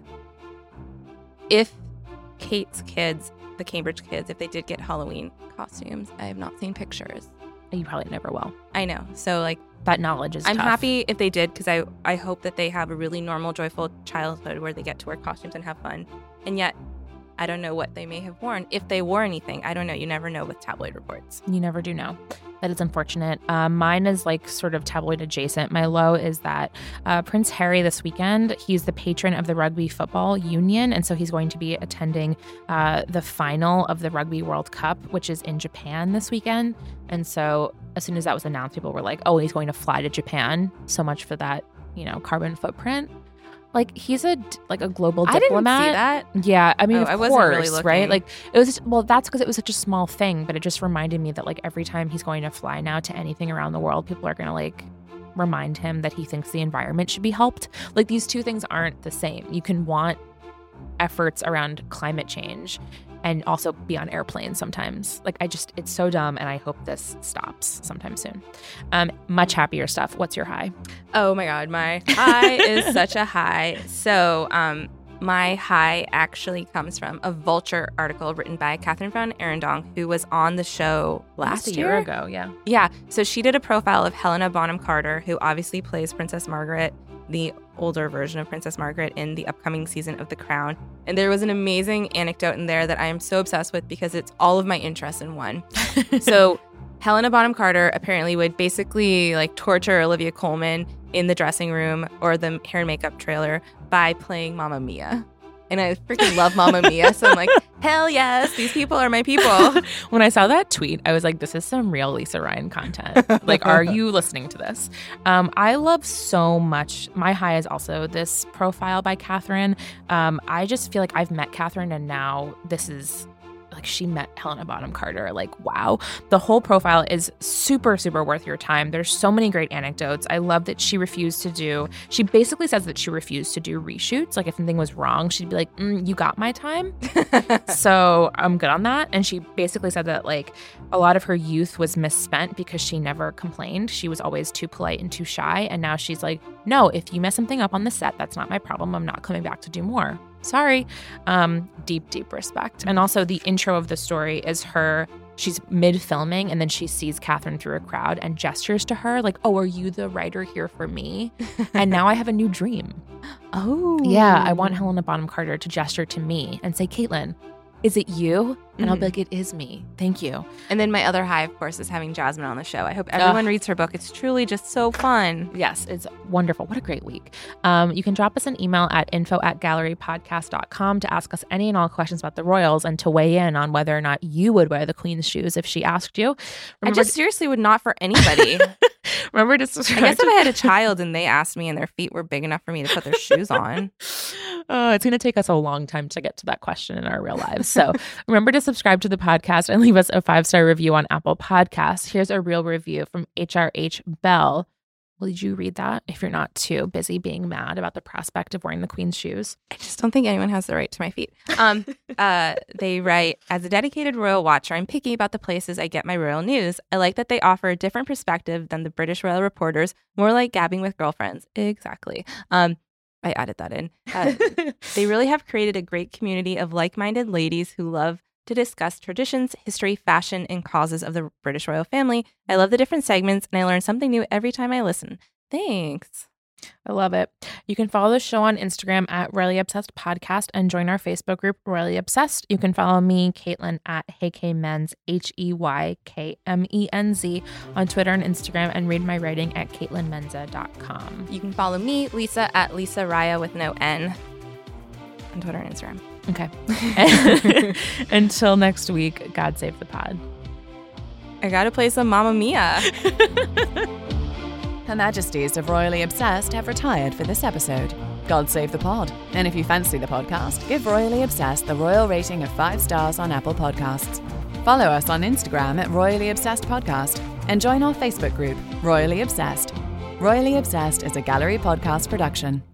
[SPEAKER 6] if Kate's kids, the Cambridge kids, if they did get Halloween costumes, I have not seen pictures.
[SPEAKER 5] You probably never will.
[SPEAKER 6] I know. So, like,
[SPEAKER 5] That knowledge is
[SPEAKER 6] I'm
[SPEAKER 5] tough.
[SPEAKER 6] happy if they did because I, I hope that they have a really normal, joyful childhood where they get to wear costumes and have fun. And yet, I don't know what they may have worn. If they wore anything, I don't know. You never know with tabloid reports.
[SPEAKER 5] You never do know. That is unfortunate. Um, mine is like sort of tabloid adjacent. My low is that uh, Prince Harry this weekend, he's the patron of the Rugby Football Union. And so he's going to be attending uh, the final of the Rugby World Cup, which is in Japan this weekend. And so as soon as that was announced, people were like, oh, he's going to fly to Japan. So much for that, you know, carbon footprint. Like he's a like a global
[SPEAKER 6] I didn't
[SPEAKER 5] diplomat.
[SPEAKER 6] see that.
[SPEAKER 5] Yeah, I mean,
[SPEAKER 6] Oh,
[SPEAKER 5] of
[SPEAKER 6] I
[SPEAKER 5] course,
[SPEAKER 6] wasn't really looking.
[SPEAKER 5] right? Like it was. Well, that's because it was such a small thing, but it just reminded me that like every time he's going to fly now to anything around the world, people are going to like remind him that he thinks the environment should be helped. Like these two things aren't the same. You can want efforts around climate change and also be on airplanes sometimes. Like I just, it's so dumb, and I hope this stops sometime soon. Um, much happier stuff. What's your high?
[SPEAKER 6] Oh my God, my high is such a high. So, um, my high actually comes from a Vulture article written by Catherine Van Arendonk, who was on the show last
[SPEAKER 5] Just a
[SPEAKER 6] year.
[SPEAKER 5] year ago. Yeah.
[SPEAKER 6] Yeah. So she did a profile of Helena Bonham Carter, who obviously plays Princess Margaret, the older version of Princess Margaret in the upcoming season of The Crown. And there was an amazing anecdote in there that I am so obsessed with because it's all of my interests in one. So Helena Bonham Carter apparently would basically like torture Olivia Colman in the dressing room or the hair and makeup trailer by playing Mamma Mia. And I freaking love Mamma Mia. So I'm like, hell yes, these people are my people.
[SPEAKER 5] When I saw that tweet, I was like, this is some real Lisa Ryan content. Like, are you listening to this? Um, I love so much. My high is also this profile by Catherine. Um, I just feel like I've met Catherine, and now this is like she met Helena Bonham Carter. Like, wow. The whole profile is super, super worth your time. There's so many great anecdotes. I love that she refused to do, she basically says that she refused to do reshoots. Like if something was wrong, she'd be like, mm, you got my time. So I'm good on that. And she basically said that like a lot of her youth was misspent because she never complained. She was always too polite and too shy. And now she's like, no, if you mess something up on the set, that's not my problem. I'm not coming back to do more. Sorry. Um, deep, deep respect. And also the intro of the story is her she's mid-filming and then she sees Catherine through a crowd and gestures to her like, oh, are you the writer here for me? And now I have a new dream.
[SPEAKER 6] Oh.
[SPEAKER 5] Yeah, I want Helena Bonham Carter to gesture to me and say, Caitlin, is it you? And mm-hmm. I'll be like, it is me. Thank you.
[SPEAKER 6] And then my other high, of course, is having Jasmine on the show. I hope everyone uh, reads her book. It's truly just so fun.
[SPEAKER 5] Yes, it's wonderful. What a great week. Um, you can drop us an email at info at gallery podcast dot com to ask us any and all questions about the royals and to weigh in on whether or not you would wear the queen's shoes if she asked you.
[SPEAKER 6] Remember I just to- seriously would not for anybody.
[SPEAKER 5] Remember to subscribe.
[SPEAKER 6] I guess if I had a child and they asked me and their feet were big enough for me to put their shoes on.
[SPEAKER 5] Oh, it's going to take us a long time to get to that question in our real lives. So remember to subscribe to the podcast and leave us a five-star review on Apple Podcasts. Here's a real review from H R H Bell. Will you read that if you're not too busy being mad about the prospect of wearing the queen's shoes?
[SPEAKER 6] I just don't think anyone has the right to my feet. Um, uh, they write, as a dedicated royal watcher, I'm picky about the places I get my royal news. I like that they offer a different perspective than the British royal reporters, more like gabbing with girlfriends. Exactly. Um, I added that in. Uh, they really have created a great community of like-minded ladies who love to discuss traditions, history, fashion, and causes of the British royal family. I love the different segments, and I learn something new every time I listen. Thanks.
[SPEAKER 5] I love it. You can follow the show on Instagram at Royally Obsessed Podcast and join our Facebook group, Royally Obsessed. You can follow me, Caitlin, at HeyKMenz, H E Y K M E N Z, on Twitter and Instagram, and read my writing at caitlin menza dot com.
[SPEAKER 6] You can follow me, Lisa, at Lisa Raya with no N, on Twitter and Instagram.
[SPEAKER 5] Okay. Until next week, God save the pod.
[SPEAKER 6] I gotta play some Mamma Mia.
[SPEAKER 3] Her Majesties of Royally Obsessed have retired for this episode. God save the pod. And if you fancy the podcast, give Royally Obsessed the royal rating of five stars on Apple Podcasts. Follow us on Instagram at Royally Obsessed Podcast and join our Facebook group, Royally Obsessed. Royally Obsessed is a Gallery Podcast production.